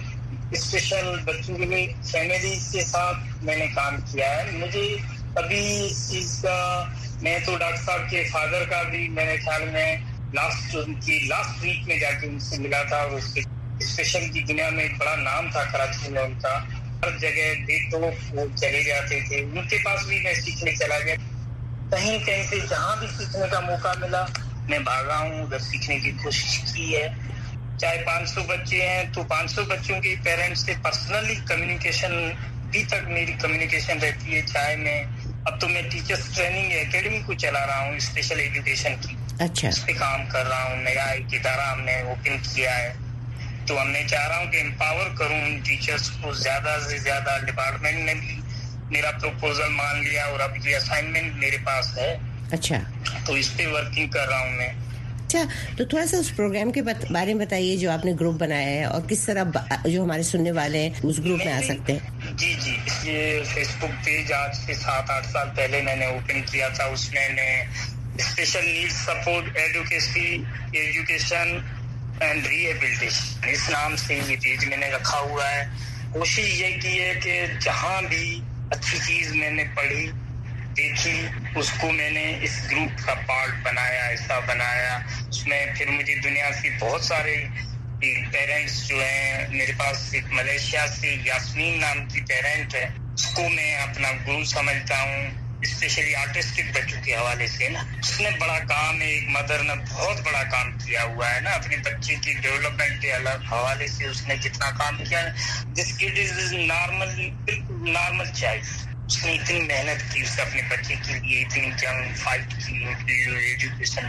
special بچوں کے لیے فیملیز کے ساتھ میں نے کام کیا ہے. مجھے ابھی اس چیز کا, میں تو ڈاکٹر صاحب کے فادر کا بھی میرے خیال میں لاسٹ ان کی لاسٹ ویک میں جا کے ان سے ملا تھا, اور اس کے اسپیشل کی دنیا میں ایک بڑا نام تھا کراچی میں ان کا. ہر جگہ دیکھو وہ چلے جاتے تھے, ان کے پاس بھی میں سیکھنے چلا گیا. کہیں کہیں سے جہاں بھی سیکھنے کا موقع ملا میں بھاگا ہوں, ادھر سیکھنے کی کوشش کی ہے. चाहे पाँच सौ बच्चे हैं तो पाँच सौ बच्चों के पेरेंट्स से पर्सनली कम्युनिकेशन भी तक मेरी कम्युनिकेशन रहती है। चाहे मैं अब तो मैं टीचर्स ट्रेनिंग एकेडमी को चला रहा हूँ स्पेशल एजुकेशन की, अच्छा, उस पे काम कर रहा हूँ। नया एक इदारा हमने ओपन किया है, तो हमने चाह रहा हूँ कि एम्पावर करूँ उन टीचर्स को ज्यादा से ज्यादा। डिपार्टमेंट ने भी मेरा प्रपोजल मान लिया और अब ये असाइनमेंट मेरे पास है। अच्छा, तो इस पे वर्किंग कर रहा हूँ मैं। अच्छा, तो थोड़ा सा उस प्रोग्राम के बारे में बताइए जो आपने ग्रुप बनाया है और किस तरह जो हमारे सुनने वाले हैं उस ग्रुप में आ सकते हैं। जी जी, ये फेसबुक पेज आज से सात आठ साल पहले मैंने ओपन किया था। उसमें special needs support education education and rehabilitation इस नाम से ये पेज मैंने रखा हुआ है। कोशिश ये की है कि जहाँ भी अच्छी चीज मैंने पढ़ी देखी उसको मैंने इस ग्रुप का पार्ट बनाया, ऐसा बनाया। उसमें फिर मुझे दुनिया से बहुत सारे पेरेंट्स जो हैं, मेरे पास एक मलेशिया से यास्मीन नाम की पेरेंट है, उसको मैं अपना गुरु समझता हूँ, स्पेशली आर्टिस्टिक बच्चों के हवाले से ना। उसने बड़ा काम है, एक मदर ने बहुत बड़ा काम किया हुआ है ना अपने बच्चे की डेवलपमेंट के अलग हवाले से। उसने जितना काम किया, दिस किड इज नॉर्मल, बिल्कुल नॉर्मल चाइल्ड। उसने इतनी मेहनत की उसने अपने बच्चे के लिए, इतनी जंग फाइट की एजुकेशन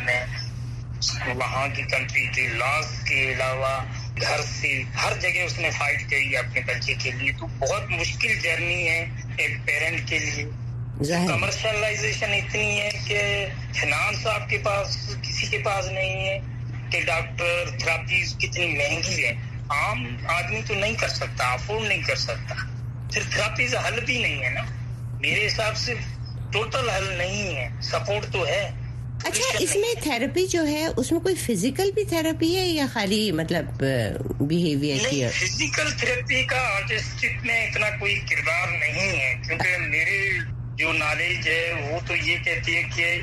में, वहाँ की कंट्री के लॉज के अलावा घर से हर जगह उसने फाइट करी अपने बच्चे के लिए। तो बहुत मुश्किल जर्नी है एक पेरेंट के लिए। कमर्शलाइजेशन इतनी है कि फाइनेंस आपके पास किसी के पास नहीं है कि डॉक्टर थेरापीज कितनी महंगी है, आम आदमी तो नहीं कर सकता, अफोर्ड नहीं कर सकता। फिर थेरापीज हल भी नहीं है ना, मेरे हिसाब से टोटल हल नहीं है, सपोर्ट तो है। अच्छा, इसमें थेरेपी जो है उसमें कोई फिजिकल भी थेरेपी है या खाली मतलब बिहेवियर की? फिजिकल थेरेपी का आर्टिस्टिक में इतना कोई किरदार नहीं है, क्योंकि मेरे जो नॉलेज है वो तो ये कहती है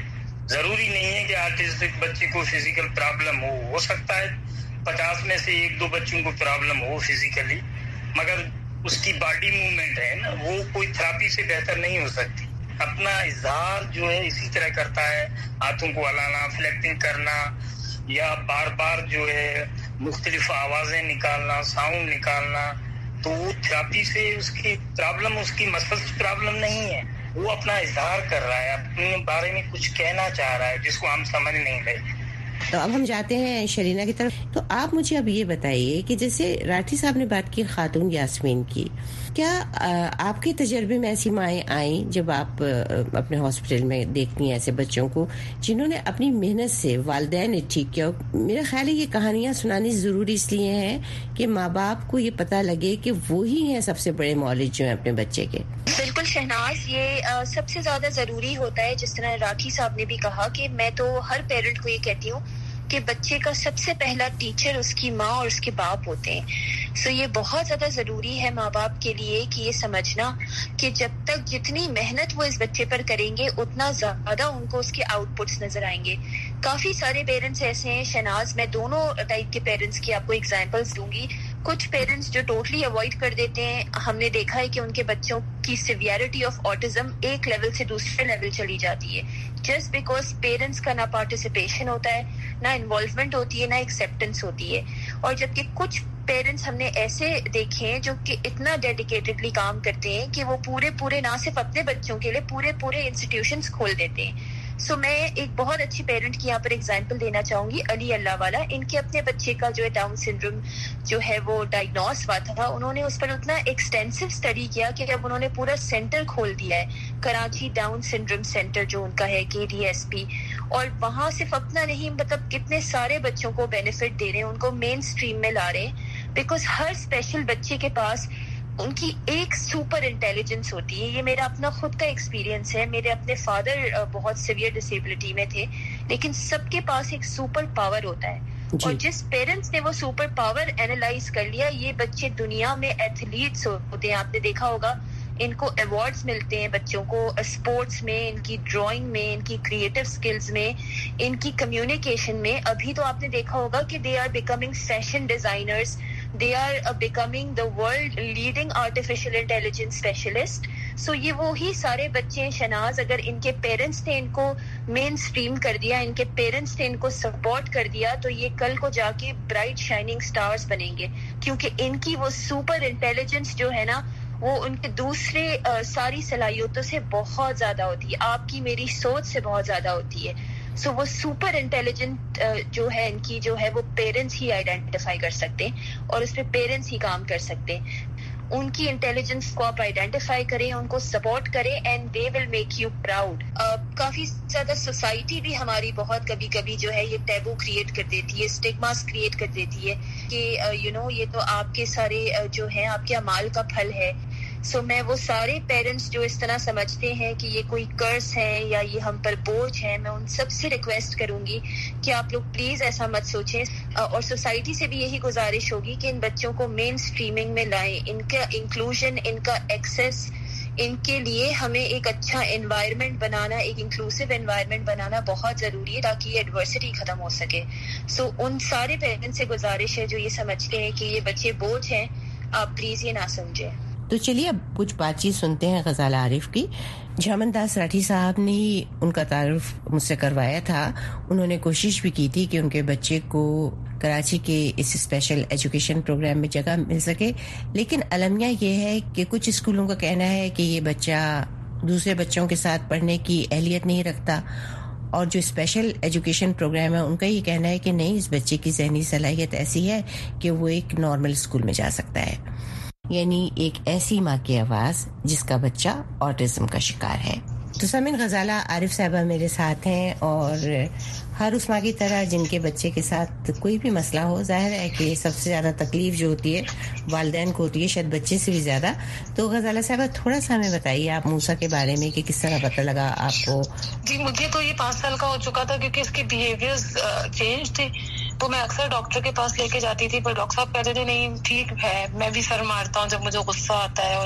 कि जरूरी नहीं है कि आर्टिस्टिक बच्चे को फिजिकल प्रॉब्लम हो हो सकता है पचास में से एक दो बच्चों को प्रॉब्लम हो फिजिकली, मगर उसकी बॉडी मूवमेंट है ना, वो कोई थेरापी से बेहतर नहीं हो सकती। अपना इजहार जो है इसी तरह करता है, हाथों को हिलाना, फ्लैपिंग करना, या बार बार जो है मुख्तलिफ आवाजें निकालना, साउंड निकालना। तो वो थेरापी से उसकी प्रॉब्लम, उसकी मसल्स प्रॉब्लम नहीं है, वो अपना इजहार कर रहा है, अपने बारे में कुछ कहना चाह रहा है जिसको हम समझ नहीं रहे। तो अब हम जाते हैं शरीना की तरफ। तो आप मुझे अब ये बताइए कि जैसे राठी साहब ने बात की खातून यास्मीन की, क्या आ, आपके तजर्बे में ऐसी माएँ आई जब आप आ, अपने हॉस्पिटल में देखती हैं ऐसे बच्चों को जिन्होंने अपनी मेहनत से वालिदैन ने ठीक किया? मेरा ख्याल है ये कहानियाँ सुनानी ज़रूरी इसलिए हैं कि माँ बाप को ये पता लगे कि वो ही हैं सबसे बड़े मौलिद जो हैं अपने बच्चे के। बिल्कुल शहनाज, ये आ, सबसे ज्यादा जरूरी होता है। जिस तरह राठी साहब ने भी कहा कि मैं तो हर पेरेंट को ये कहती हूँ कि बच्चे का सबसे पहला टीचर उसकी माँ और उसके बाप होते हैं। सो ये बहुत ज्यादा जरूरी है माँ बाप के लिए कि ये समझना कि जब तक जितनी मेहनत वो इस बच्चे पर करेंगे उतना ज्यादा उनको उसके आउटपुट्स नजर आएंगे। काफी सारे पेरेंट्स ऐसे हैं शहनाज, मैं दोनों टाइप के पेरेंट्स की आपको एग्जांपल्स दूंगी। कुछ पेरेंट्स जो टोटली अवॉइड कर देते हैं, हमने देखा है कि उनके बच्चों की सिवियरिटी ऑफ ऑटिज्म एक लेवल से दूसरे लेवल चली जाती है, जस्ट बिकॉज पेरेंट्स का ना पार्टिसिपेशन होता है, ना इन्वॉल्वमेंट होती है, ना एक्सेप्टेंस होती है। और जबकि कुछ पेरेंट्स हमने ऐसे देखे हैं जो कि इतना डेडिकेटेडली काम करते हैं कि वो पूरे पूरे ना सिर्फ अपने बच्चों के लिए पूरे पूरे इंस्टीट्यूशंस खोल देते हैं। सो so, मैं एक बहुत अच्छी पेरेंट की यहाँ पर एग्जांपल देना चाहूंगी, अली अल्लाह वाला। इनके अपने बच्चे का जो है डाउन सिंड्रोम जो है वो डायग्नोस हुआ था। उन्होंने उस पर उतना एक्सटेंसिव स्टडी किया कि अब उन्होंने पूरा सेंटर खोल दिया है, कराची डाउन सिंड्रोम सेंटर जो उनका है, के डी एस पी। और वहां सिर्फ अपना नहीं, मतलब कितने सारे बच्चों को बेनिफिट दे रहे हैं, उनको मेन स्ट्रीम में ला रहे हैं, बिकॉज हर स्पेशल बच्चे के पास उनकी एक सुपर इंटेलिजेंस होती है। ये मेरा अपना खुद का एक्सपीरियंस है। मेरे अपने फादर बहुत सीवियर डिसेबिलिटी में थे, लेकिन सबके पास एक सुपर पावर होता है। और जिस पेरेंट्स ने वो सुपर पावर एनालाइज कर लिया, ये बच्चे दुनिया में एथलीट्स होते हैं। आपने देखा होगा इनको अवार्ड्स मिलते हैं बच्चों को स्पोर्ट्स में, इनकी ड्राइंग में, इनकी क्रिएटिव स्किल्स में, इनकी कम्युनिकेशन में। अभी तो आपने देखा होगा कि they are becoming fashion designers, they are uh, becoming the world leading artificial intelligence specialist. So یہ وہی سارے بچے شناز، اگر ان کے پیرنٹس نے ان کو مین اسٹریم کر دیا، ان کے پیرنٹس نے ان کو سپورٹ کر دیا، تو یہ کل کو جا کے برائٹ شائننگ سٹارز بنیں گے، کیونکہ ان کی وہ سپر انٹیلیجنس جو ہے نا وہ ان کے دوسرے ساری صلاحیتوں سے بہت زیادہ ہوتی ہے، آپ کی میری سوچ سے بہت زیادہ ہوتی ہے. سو وہ سپر انٹیلیجنٹ جو ہے ان کی جو ہے وہ پیرنٹس ہی آئیڈینٹیفائی کر سکتے ہیں اور اس پہ پیرنٹس ہی کام کر سکتے ہیں. ان کی انٹیلیجنس کو آپ آئیڈینٹیفائی کریں، ان کو سپورٹ کریں and they will make you proud. کافی زیادہ سوسائٹی بھی ہماری بہت کبھی کبھی جو ہے یہ ٹیبو کریٹ کر دیتی ہے، اسٹگماس کریٹ کر دیتی ہے کہ یو نو یہ تو آپ کے سارے جو ہیں آپ کے اعمال کا پھل ہے. سو so, میں وہ سارے پیرنٹس جو اس طرح سمجھتے ہیں کہ یہ کوئی کرس ہے یا یہ ہم پر بوجھ ہے، میں ان سب سے ریکویسٹ کروں گی کہ آپ لوگ پلیز ایسا مت سوچیں. اور سوسائٹی سے بھی یہی گزارش ہوگی کہ ان بچوں کو مین اسٹریمنگ میں لائیں، ان کا انکلوژن، ان کا ایکسیس، ان کے لیے ہمیں ایک اچھا انوائرمنٹ بنانا، ایک انکلوسیو انوائرمنٹ بنانا بہت ضروری ہے تاکہ یہ ایڈورسٹی ختم ہو سکے. سو so, ان سارے پیرنٹس سے گزارش ہے جو یہ سمجھتے ہیں کہ یہ بچے بوجھ ہیں، آپ پلیز یہ نہ سمجھیں. تو چلیے اب کچھ بات چیت سنتے ہیں غزالہ عارف کی. جھمن داس راٹھی صاحب نے ہی ان کا تعارف مجھ سے کروایا تھا. انہوں نے کوشش بھی کی تھی کہ ان کے بچے کو کراچی کے اس اسپیشل ایجوکیشن پروگرام میں جگہ مل سکے، لیکن المیہ یہ ہے کہ کچھ اسکولوں کا کہنا ہے کہ یہ بچہ دوسرے بچوں کے ساتھ پڑھنے کی اہلیت نہیں رکھتا، اور جو اسپیشل ایجوکیشن پروگرام ہے ان کا یہ کہنا ہے کہ نہیں، اس بچے کی ذہنی صلاحیت ایسی ہے کہ وہ ایک نارمل اسکول میں جا سکتا ہے. یعنی ایک ایسی ماں کی آواز جس کا بچہ آٹزم کا شکار ہے. تو سامعین، غزالہ عارف صاحبہ میرے ساتھ ہیں، اور ہر اس ماں کی طرح جن کے بچے کے ساتھ کوئی بھی مسئلہ ہو، ظاہر ہے کہ سب سے زیادہ تکلیف جو ہوتی ہے والدین کو ہوتی ہے، شاید بچے سے بھی زیادہ. تو غزالہ صاحبہ تھوڑا سا ہمیں بتائیے آپ موسیٰ کے بارے میں کہ کس طرح پتہ لگا آپ کو؟ جی مجھے تو یہ پانچ سال کا ہو چکا تھا کیونکہ اس کے بیہیویئرز چینج تھے، تو میں اکثر ڈاکٹر کے پاس لے کے جاتی تھی، پر ڈاکٹر صاحب کہتے تھے نہیں ٹھیک ہے. میں بھی سر مارتا ہوں جب مجھے غصہ آتا ہے، اور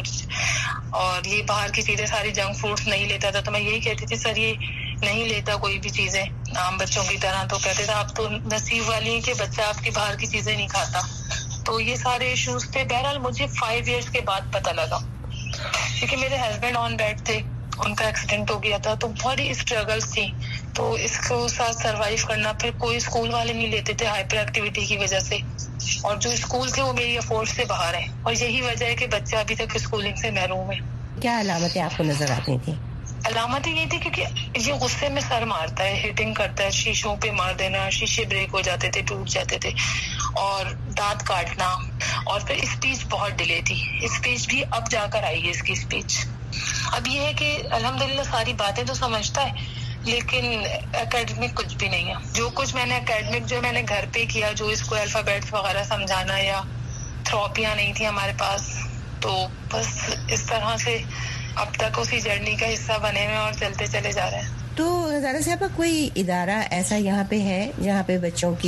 اور یہ باہر کی چیزیں ساری جنک فوڈس نہیں لیتا تھا. تو میں یہی کہتی تھی سر یہ نہیں لیتا کوئی بھی چیزیں عام بچوں کی طرح. تو کہتے تھے آپ تو نصیب والی ہیں کہ بچہ آپ کی باہر کی چیزیں نہیں کھاتا. تو یہ سارے ایشوز تھے. بہرحال مجھے فائیو ایئرس کے بعد پتہ لگا، کیونکہ میرے ہسبینڈ آن بیڈ تھے، ان کا ایکسیڈنٹ ہو گیا تھا، تو بڑی اسٹرگلس تھی. تو اس کو ساتھ سروائیو کرنا، پھر کوئی اسکول والے نہیں لیتے تھے ہائپر ایکٹیویٹی کی وجہ سے، اور جو اسکول تھے وہ میری افورڈ سے باہر ہیں، اور یہی وجہ ہے کہ بچہ ابھی تک اسکولنگ سے محروم ہے. کیا علامتیں آپ کو نظر آتی تھیں؟ علامتیں یہ تھی کیونکہ یہ غصے میں سر مارتا ہے، ہٹنگ کرتا ہے، شیشوں پہ مار دینا، شیشے بریک ہو جاتے تھے، ٹوٹ جاتے تھے، اور دانت کاٹنا، اور پھر اسپیچ بہت ڈیلے تھی. اسپیچ بھی اب جا کر آئی ہے اس کی اسپیچ. اب یہ ہے کہ الحمدللہ ساری باتیں تو سمجھتا ہے، لیکن اکیڈمک کچھ بھی نہیں ہے. جو کچھ میں نے اکیڈمک جو میں نے گھر پہ کیا، جو اس کو الفابیٹس وغیرہ سمجھانا، یا تھراپیاں نہیں تھی ہمارے پاس، تو بس اس طرح سے اب تک اسی جرنی کا حصہ بنے ہوئے اور چلتے چلے جا رہے ہیں. تو غزالہ صاحبہ کوئی ادارہ ایسا یہاں پہ ہے جہاں پہ بچوں کی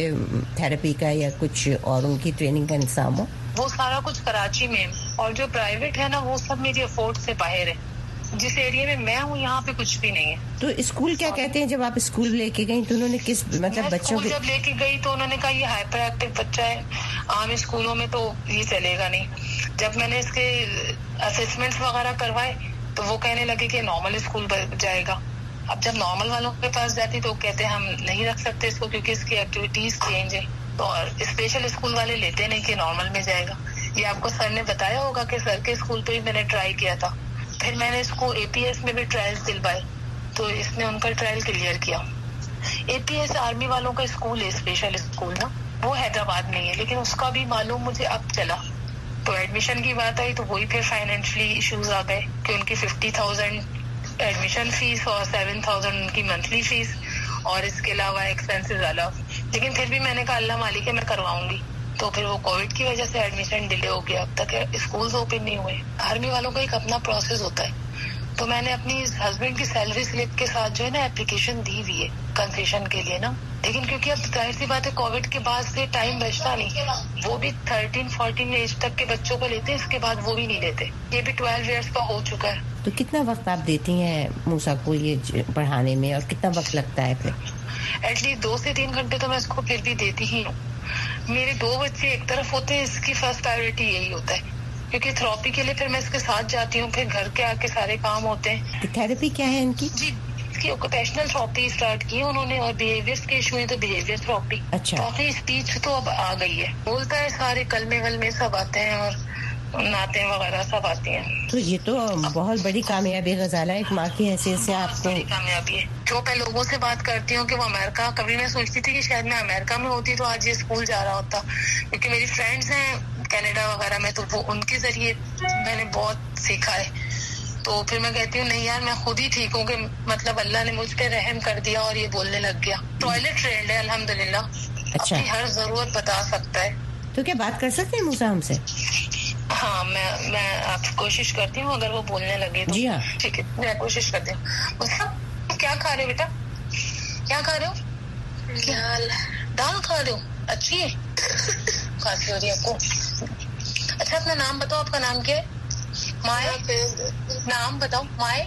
تھراپی کا یا کچھ اور ان کی ٹریننگ کا انتظام ہو؟ وہ سارا کچھ کراچی میں، اور جو پرائیویٹ ہے نا وہ سب میری افورڈ سے باہر ہے. جس ایریا میں میں ہوں یہاں پہ کچھ بھی نہیں ہے. تو اسکول کیا کہتے ہیں؟ جب آپ اسکول لے کے گئی تو انہوں نے کس مطلب بچوں کو جب لے کے گئی تو انہوں نے کہا یہ ہائپر ایکٹیو بچہ ہے، عام اسکولوں میں تو یہ چلے گا نہیں. جب میں نے اس کے اسسمنٹس وغیرہ کروائے تو وہ کہنے لگے کہ نارمل اسکول جائے گا. اب جب نارمل والوں کے پاس جاتی تو کہتے ہم نہیں رکھ سکتے اس کو کیونکہ اس کی ایکٹیویٹیز چینج ہے. تو اسپیشل اسکول والے لیتے نہیں کہ نارمل میں جائے گا. یہ آپ کو سر نے بتایا ہوگا کہ سر کے اسکول پہ بھی میں نے ٹرائی کیا تھا. پھر میں نے اس کو اے پی ایس میں بھی ٹرائلز دلوائے تو اس نے ان کا ٹرائل کلیئر کیا. اے پی ایس آرمی والوں کا اسکول ہے، اسپیشل اسکول نا، وہ حیدرآباد میں ہے، لیکن اس کا بھی معلوم مجھے اب چلا. تو ایڈمیشن کی بات آئی تو وہی پھر فائنینشلی ایشوز آ گئے کہ ان کی ففٹی تھاؤزینڈ ایڈمیشن فیس اور سیون تھاؤزینڈ ان کی منتھلی فیس، اور اس کے علاوہ ایکسپینسز الگ. لیکن پھر بھی میں نے کہا اللہ مالک ہے میں کرواؤں گی. تو پھر وہ کووڈ کی وجہ سے ایڈمیشن ڈیلے ہو گیا، اب تک اسکولز اوپن نہیں ہوئے. آرمی والوں کا ایک اپنا پروسیس ہوتا ہے. تو میں نے اپنی ہسبینڈ کی سیلری سلپ کے ساتھ جو ہے نا اپلیکیشن دی ہوئی ہے کنسیشن کے لیے نا، لیکن کیونکہ اب ظاہر سی بات ہے کووڈ کے بعد سے ٹائم بچتا نہیں. وہ بھی تھرٹین فورٹین ایج تک کے بچوں کو لیتے ہیں، اس کے بعد وہ بھی نہیں لیتے. یہ بھی ٹویلو ایئرس کا ہو چکا ہے. تو کتنا وقت آپ دیتی ہیں موسیٰ کو یہ پڑھانے میں، اور کتنا وقت لگتا ہے پھر؟ ایٹ لیسٹ دو سے تین گھنٹے تو میں اس کو پھر بھی دیتی ہی ہوں. میرے دو بچے ایک طرف ہوتے ہیں، اس کی فرسٹ پرائیورٹی یہی ہوتا ہے کیونکہ تھراپی کے لیے پھر میں اس کے ساتھ جاتی ہوں, پھر گھر کے آ کے سارے کام ہوتے ہیں. تھراپی کیا ہے ان کی؟ جی اس کی اوکوپیشنل تھراپی اسٹارٹ کی ہے انہوں نے, اور بیہیویئر کے ایشو ہیں تو بیہیویئر تھراپی. اچھا. باقی اسپیچ تو اب آ گئی ہے, بولتا ہے, سارے کلمے ولمے سب آتے ہیں اور نعتیں وغیرہ سب آتی ہیں. تو یہ تو بہت بڑی کامیابی غزالہ, ایک ماں کی حیثیت سے آپ کو. بڑی کامیابی ہے. جو میں لوگوں سے بات کرتی ہوں کہ وہ امریکہ, کبھی میں سوچتی تھی کہ شاید میں امریکہ میں ہوتی تو آج یہ اسکول جا رہا ہوتا, کیونکہ میری فرینڈس ہیں کینیڈا وغیرہ میں, تو وہ ان کے ذریعے میں نے بہت سیکھا ہے. تو پھر میں کہتی ہوں نہیں یار میں خود ہی ٹھیک ہوں کہ مطلب اللہ نے مجھ پہ رحم کر دیا اور یہ بولنے لگ گیا. ٹوائلٹ ٹرینڈ ہے الحمدللہ, اچھا, اپنی ہر ضرورت بتا سکتا ہے. تو کیا بات کر سکتے ہیں موسیٰ ہم سے؟ ہاں میں میں آپ کوشش کرتی ہوں اگر وہ بولنے لگے تو. جی ہاں ٹھیک ہے, میں کوشش کرتی ہوں. موسیٰ کیا کھا رہے ہو بیٹا, کیا کھا رہے ہو؟ دال. دال کھا رہے ہو, اچھی ہے. کھانسی ہو رہی ہے آپ کو؟ اچھا اپنا نام بتاؤ, آپ کا نام کیا ہے؟ مائے. نام بتاؤ. مائے.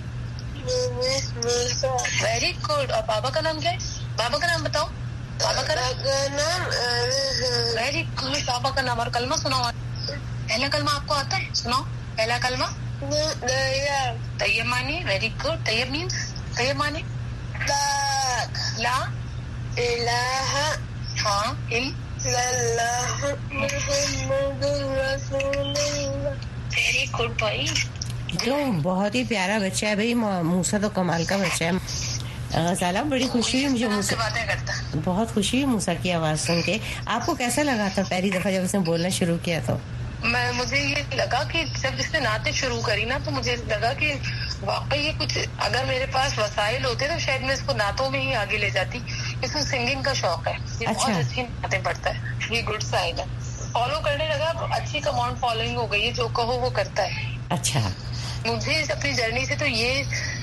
Very good. اور بابا کا نام کیا ہے؟ بابا کا نام بتاؤ. بابا کا نام ویری گڈ. بابا کا نام اور کلمہ سناؤ. پہلا کلمہ آپ کو آتا ہے؟ سناؤ پہلا کلمہ. Tayyab Mani. Very good. Tayyab means Tayyab Mani لا الہ ہاں اللہ محمد رسول اللہ. ویری گڈ بھائی. تو بہت ہی پیارا بچہ ہے بھائی, موسیٰ تو کمال کا بچہ ہے. غزالہ بڑی خوشی ہوئی مجھے موسیٰ, بہت خوشی ہوئی موسیٰ کی آواز سن کے. آپ کو کیسا لگا تھا پہلی دفعہ جب اس نے بولنا شروع کیا تو؟ میں مجھے یہ لگا کہ جب اس نے نعتیں شروع کری نا تو مجھے لگا کہ واقعی یہ کچھ, اگر میرے پاس وسائل ہوتے تو شاید میں اس کو نعتوں میں ہی آگے لے جاتی. اس کو سنگنگ کا شوق ہے, یہ بہت اچھی نعتیں پڑھتا ہے, یہ گڈ سائن ہے. فالو کرنے لگا, اچھی کمانڈ فالوئنگ ہو گئی ہے, جو کہو وہ کرتا ہے. اچھا. مجھے اپنی جرنی سے تو یہ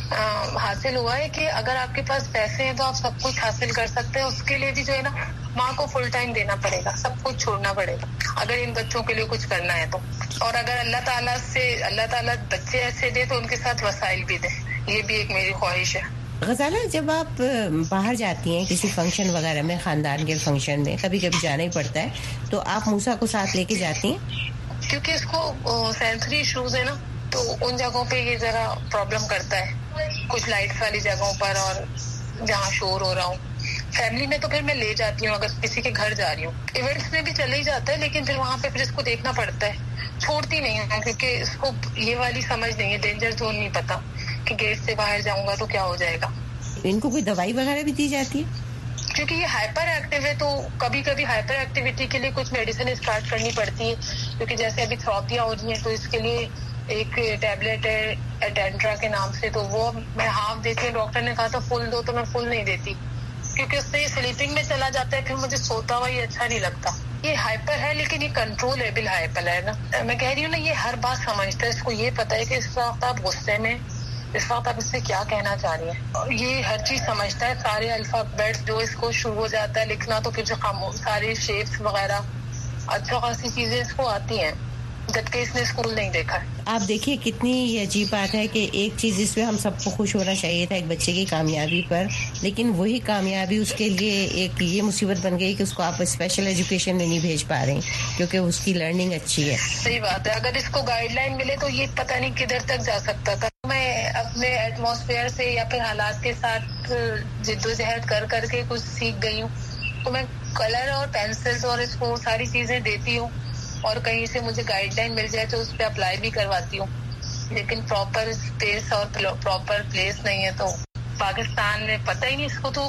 حاصل ہوا ہے کہ اگر آپ کے پاس پیسے ہیں تو آپ سب کچھ حاصل کر سکتے ہیں. اس کے لیے بھی جو ہے نا ماں کو فل ٹائم دینا پڑے گا, سب کچھ چھوڑنا پڑے گا اگر ان بچوں کے لیے کچھ کرنا ہے تو. اور اگر اللہ تعالیٰ سے اللہ تعالیٰ بچے ایسے دے تو ان کے ساتھ وسائل بھی دے, یہ بھی ایک میری خواہش ہے. غزالہ جب آپ باہر جاتی ہیں کسی فنکشن وغیرہ میں, خاندان کے فنکشن میں کبھی کبھی جانا ہی پڑتا ہے, تو آپ موسیٰ کو ساتھ لے کے جاتی ہیں؟ کیونکہ اس کو سینسری ایشوز ہے نا, تو ان جگہوں پہ یہ ذرا پرابلم کرتا ہے, کچھ لائٹس والی جگہوں پر اور جہاں شور ہو رہا ہوں. فیملی میں تو پھر میں لے جاتی ہوں, اگر کسی کے گھر جا رہی ہوں. ایونٹس میں بھی چلے ہی جاتا ہے, لیکن پھر وہاں پہ پھر اس کو دیکھنا پڑتا ہے, چھوڑتی نہیں ہوں کیونکہ اس کو یہ والی سمجھ نہیں ہے, ڈینجر زون نہیں پتا کہ گیٹ سے باہر جاؤں گا تو کیا ہو جائے گا. ان کو کوئی دوائی وغیرہ بھی دی جاتی ہے؟ کیونکہ یہ ہائپر ایکٹیو ہے تو کبھی کبھی ہائپر ایکٹیویٹی کے لیے کچھ میڈیسن اسٹارٹ کرنی پڑتی ہے, کیونکہ جیسے ابھی تھراپیاں ہو رہی ہیں تو اس کے لیے ایک ٹیبلٹ ہے اٹینٹرا کے نام سے, تو وہ میں ہاف دیتی ہوں. ڈاکٹر نے کہا تھا فل دو, تو میں فل نہیں دیتی کیونکہ اس سے یہ سلیپنگ میں چلا جاتا ہے, پھر مجھے سوتا ہوا یہ اچھا نہیں لگتا. یہ ہائپر ہے لیکن یہ کنٹرول ہائپر ہے نا. میں کہہ رہی ہوں نا, یہ ہر بات سمجھتا ہے, اس کو یہ پتا ہے کہ اس وقت آپ غصے میں, اس وقت آپ اس سے کیا کہنا چاہ رہی ہیں. یہ ہر چیز سمجھتا ہے, سارے الفابیٹس جو اس کو شروع ہو جاتا ہے لکھنا تو پھر جو سارے شیپس وغیرہ اچھا خاصی چیزیں اس کو آتی ہیں, جبکہ اس نے اسکول نہیں دیکھا ہے. آپ دیکھیے کتنی یہ عجیب بات ہے کہ ایک چیز اس میں ہم سب کو خوش ہونا چاہیے تھا ایک بچے کی کامیابی پر, لیکن وہی کامیابی اس کے لیے ایک یہ مصیبت بن گئی کہ اس کو آپ اسپیشل ایجوکیشن میں نہیں بھیج پا رہے کیونکہ اس کی لرننگ اچھی ہے. صحیح بات ہے, اگر اس کو گائیڈ لائن ملے تو یہ پتہ نہیں کدھر تک جا سکتا تھا. میں اپنے ایٹماسفیئر سے یا پھر حالات کے ساتھ جدوجہد کر کر کے کچھ سیکھ گئی ہوں, تو میں کلر اور پینسلز اور اس کو ساری چیزیں دیتی ہوں, اور کہیں سے مجھے گائیڈ لائن مل جائے تو اس پہ اپلائی بھی کرواتی ہوں, لیکن پراپر اسپیس اور پراپر پلیس نہیں ہے. تو پاکستان میں پتہ ہی نہیں اس کو, تو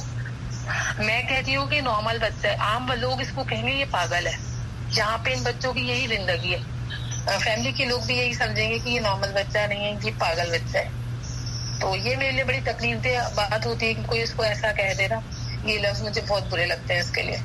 میں کہتی ہوں کہ نارمل بچہ ہے. عام لوگ اس کو کہیں گے یہ پاگل ہے, جہاں پہ ان بچوں کی یہی زندگی ہے. فیملی کے لوگ بھی یہی سمجھیں گے کہ یہ نارمل بچہ نہیں ہے, یہ پاگل بچہ ہے. تو یہ میرے لیے بڑی تکلیف دہ بات ہوتی ہے کہ کوئی اس کو ایسا کہہ دے نا, یہ لفظ مجھے بہت برے لگتے ہیں اس کے لیے.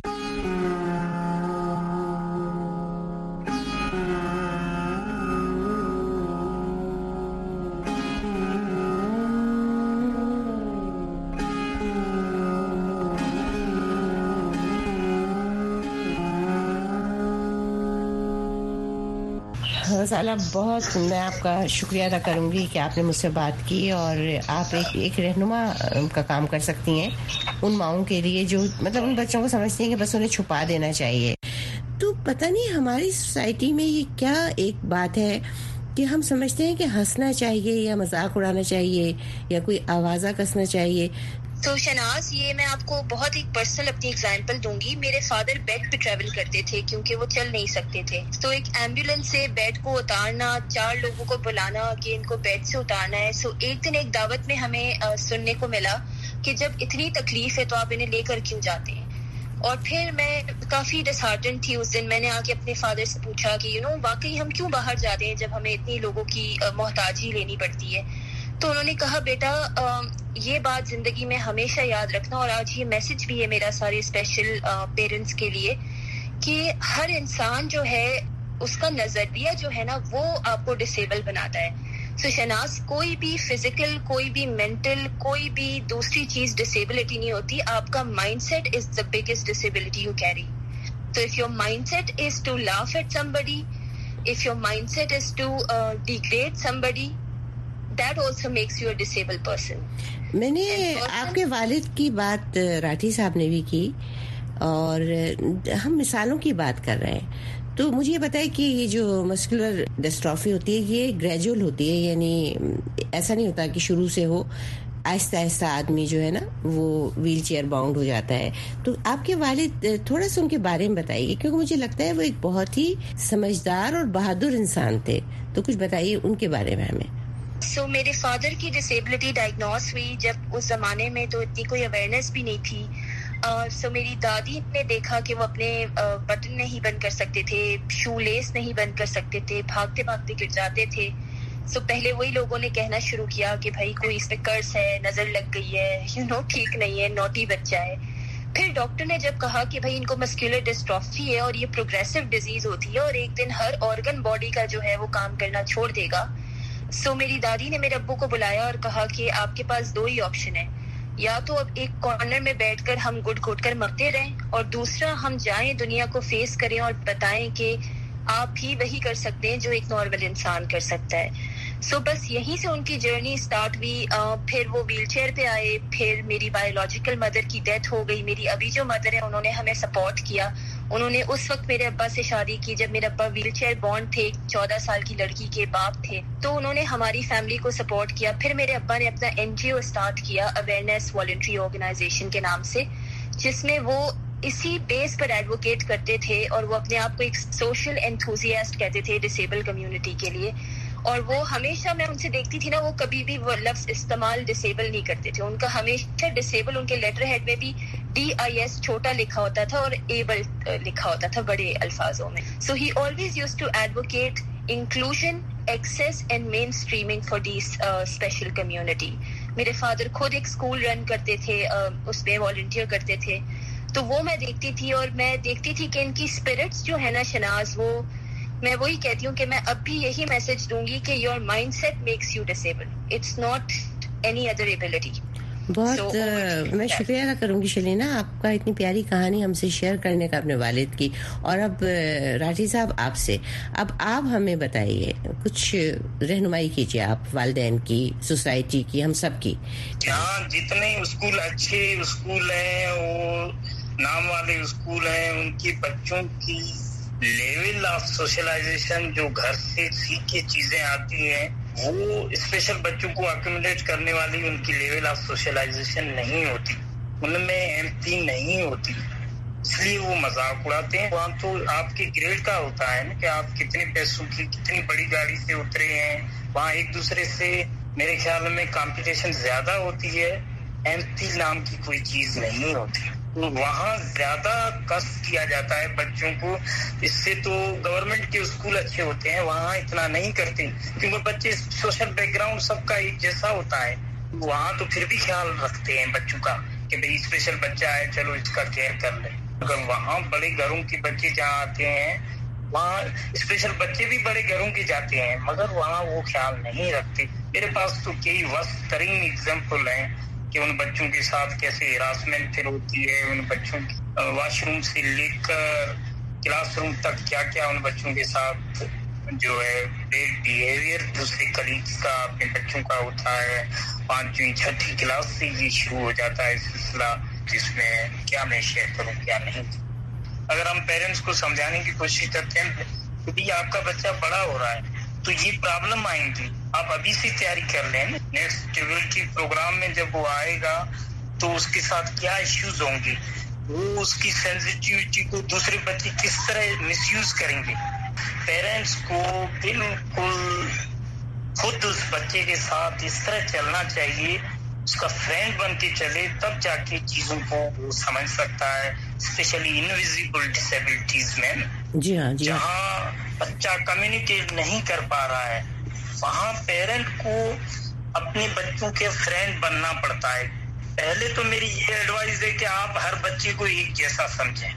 غزالہ بہت میں آپ کا شکریہ ادا کروں گی کہ آپ نے مجھ سے بات کی, اور آپ ایک ایک رہنما کا کام کر سکتی ہیں ان ماؤں کے لیے جو مطلب ان بچوں کو سمجھتی ہیں کہ بس انہیں چھپا دینا چاہیے. تو پتہ نہیں ہماری سوسائٹی میں یہ کیا ایک بات ہے کہ ہم سمجھتے ہیں کہ ہنسنا چاہیے یا مذاق اڑانا چاہیے یا کوئی آوازہ کسنا چاہیے. تو شناز یہ میں آپ کو بہت ایک پرسنل اپنی اگزامپل دوں گی. میرے فادر بیڈ پہ ٹریول کرتے تھے کیونکہ وہ چل نہیں سکتے تھے. تو ایک ایمبولینس سے بیڈ کو اتارنا, چار لوگوں کو بلانا کہ ان کو بیڈ سے اتارنا ہے. سو ایک دن ایک دعوت میں ہمیں سننے کو ملا کہ جب اتنی تکلیف ہے تو آپ انہیں لے کر کیوں جاتے ہیں. اور پھر میں کافی ڈسہارٹن تھی اس دن. میں نے آ کے اپنے فادر سے پوچھا کہ یو نو واقعی ہم کیوں باہر جاتے ہیں جب ہمیں اتنی لوگوں کی محتاجی لینی پڑتی ہے. تو انہوں نے کہا بیٹا یہ بات زندگی میں ہمیشہ یاد رکھنا, اور آج یہ میسج بھی ہے میرا سارے اسپیشل پیرنٹس کے لیے, کہ ہر انسان جو ہے اس کا نظریہ جو ہے نا وہ آپ کو ڈسیبل بناتا ہے. سو شناز کوئی بھی فزیکل, کوئی بھی مینٹل, کوئی بھی دوسری چیز ڈسیبلٹی نہیں ہوتی. آپ کا mind set is the biggest disability you carry. تو if your mind set is to laugh at somebody, if your mindset is to uh, degrade somebody, that also makes you a disabled person. میں نے آپ کے والد کی بات راٹھی صاحب نے بھی کی, اور ہم مثالوں کی بات کر رہے ہیں. تو مجھے یہ بتائیں کہ یہ جو مسکولر ڈسٹرافی ہوتی ہے یہ گریجول ہوتی ہے, یعنی ایسا نہیں ہوتا کہ شروع سے ہو, آہستہ آہستہ آدمی جو ہے نا وہ ویل چیئر باؤنڈ ہو جاتا ہے. تو آپ کے والد تھوڑا سا ان کے بارے میں بتائیے, کیونکہ مجھے لگتا ہے وہ ایک بہت ہی سمجھدار اور بہادر انسان تھے. تو کچھ بتائیے ان کے بارے میں ہمیں. سو so, میرے فادر کی ڈسیبلٹی ڈائگنوز ہوئی جب اس زمانے میں تو اتنی کوئی اویئرنیس بھی نہیں تھی. سو uh, so, میری دادی نے دیکھا کہ وہ اپنے بٹن uh, نہیں بند کر سکتے تھے, شو لیس نہیں بند کر سکتے تھے, بھاگتے بھاگتے گر جاتے تھے. سو so, پہلے وہی لوگوں نے کہنا شروع کیا کہ بھائی کوئی اس پہ قرض ہے, نظر لگ گئی ہے, یو نو ٹھیک نہیں ہے, نوٹی بچہ ہے. پھر ڈاکٹر نے جب کہا کہ بھائی ان کو مسکولر ڈسٹرافی ہے اور یہ پروگریسو ڈیزیز ہوتی ہے اور ایک دن ہر آرگن باڈی کا جو ہے وہ کام کرنا چھوڑ دے گا. سو so, میری دادی نے میرے ابو کو بلایا اور کہا کہ آپ کے پاس دو ہی آپشن ہیں, یا تو اب ایک کارنر میں بیٹھ کر ہم گٹ گھٹ کر مرتے رہیں, اور دوسرا ہم جائیں دنیا کو فیس کریں اور بتائیں کہ آپ ہی وہی کر سکتے ہیں جو ایک نارمل انسان کر سکتا ہے. سو so, بس یہیں سے ان کی جرنی سٹارٹ ہوئی. پھر وہ ویل چیئر پہ آئے, پھر میری بایولوجیکل مدر کی ڈیتھ ہو گئی. میری ابھی جو مدر ہے انہوں نے ہمیں سپورٹ کیا. انہوں نے اس وقت میرے ابا سے شادی کی جب میرے ابا ویل چیئر بورن تھے, چودہ سال کی لڑکی کے باپ تھے, تو انہوں نے ہماری فیملی کو سپورٹ کیا. پھر میرے ابا نے اپنا این جی او اسٹارٹ کیا, اویئرنیس والنٹری آرگنائزیشن کے نام سے, جس میں وہ اسی بیس پر ایڈوکیٹ کرتے تھے, اور وہ اپنے آپ کو ایک سوشل انتھوزیاسٹ کہتے تھے ڈسیبل کمیونٹی کے لیے. اور وہ ہمیشہ, میں ان سے دیکھتی تھی نا, وہ کبھی بھی وہ لفظ استعمال ڈسیبل نہیں کرتے تھے. ان کا ہمیشہ ڈسیبل ان کے لیٹر ہیڈ میں بھی ڈی آئی ایس چھوٹا لکھا ہوتا تھا اور ایبل لکھا ہوتا تھا بڑے الفاظوں میں. So he always used to advocate inclusion, access and mainstreaming for these special community. میرے فادر خود ایک اسکول رن کرتے تھے, اس میں والنٹیئر کرتے تھے. تو وہ میں دیکھتی تھی, اور میں دیکھتی تھی کہ ان کی اسپرٹس جو ہے نا شناز, وہ میں وہی کہتی ہوں کہ میں اب بھی یہی میسج دوں گی کہ your mind set makes you disable, it's not any other ability. بہت so, میں شکریہ ادا کروں گی شلینا آپ کا اتنی پیاری کہانی ہم سے شیئر کرنے کا اپنے والد کی. اور اب راٹھی صاحب آپ سے, اب آپ ہمیں بتائیے, کچھ رہنمائی کیجیے آپ والدین کی, سوسائٹی کی, ہم سب کی. ہاں, جتنے اسکول اچھے اسکول ہیں, وہ نام والے اسکول ہیں, ان کی بچوں کی لیول آف سوشلائزیشن جو گھر سے سیکھ کے چیزیں آتی ہیں, وہ اسپیشل بچوں کو ایکوموڈیٹ کرنے والی ان کی لیول آف سوشلائزیشن نہیں ہوتی, ان میں ایمپتی نہیں ہوتی, اس لیے وہ مذاق اڑاتے ہیں. وہاں تو آپ کے گریڈ کا ہوتا ہے نا کہ آپ کتنے پیسوں کی کتنی بڑی گاڑی سے اترے ہیں. وہاں ایک دوسرے سے میرے خیال میں کمپٹیشن زیادہ ہوتی ہے, ایمپتی نام کی کوئی چیز نہیں ہوتی. وہاں زیادہ کسب کیا جاتا ہے بچوں کو. اس سے تو گورنمنٹ کے اسکول اچھے ہوتے ہیں, وہاں اتنا نہیں کرتے کیونکہ بچے سوشل بیک گراؤنڈ سب کا ایک جیسا ہوتا ہے. وہاں تو پھر بھی خیال رکھتے ہیں بچوں کا کہ بھائی اسپیشل بچہ ہے, چلو اس کا کیئر کر لیں. اگر وہاں بڑے گھروں کے بچے جہاں آتے ہیں, وہاں اسپیشل بچے بھی بڑے گھروں کے جاتے ہیں, مگر وہاں وہ خیال نہیں رکھتے. میرے پاس تو کئی وسط ترین ایگزامپل ہیں کہ ان بچوں کے ساتھ کیسے ہراسمنٹ پھر ہوتی ہے, ان بچوں کی واش روم سے لے کر کلاس روم تک کیا کیا ان بچوں کے ساتھ جو ہے بیڈ بیہیویئر دوسرے کلیگز کا اپنے بچوں کا ہوتا ہے. پانچویں چھٹی کلاس سے یہ شروع ہو جاتا ہے سلسلہ, جس میں کیا میں شیئر کروں کیا نہیں. اگر ہم پیرنٹس کو سمجھانے کی کوشش کرتے ہیں کہ بھئی آپ کا بچہ بڑا ہو رہا ہے تو یہ پرابلم آئیں گی، آپ ابھی سے تیاری کر لیں. نیکسٹ اسٹیبلٹی پروگرام میں جب وہ آئے گا تو اس کے ساتھ کیا ایشوز ہوں گے، وہ اس کی سینسٹیوٹی کو دوسرے بچے کس طرح مس یوز کریں گے. پیرنٹس کو بالکل خود اس بچے کے ساتھ اس طرح چلنا چاہیے، اس کا فرینڈ بن کے چلے، تب جا کے چیزوں کو وہ سمجھ سکتا ہے، اسپیشلی انویزیبل ڈسیبلٹیز میں. جی ہاں جی جہاں بچہ کمیونیکیٹ نہیں کر پا رہا ہے وہاں پیرنٹ کو اپنے بچوں کے فرینڈ بننا پڑتا ہے. پہلے تو میری یہ ایڈوائز ہے کہ آپ ہر بچے کو ایک جیسا سمجھیں.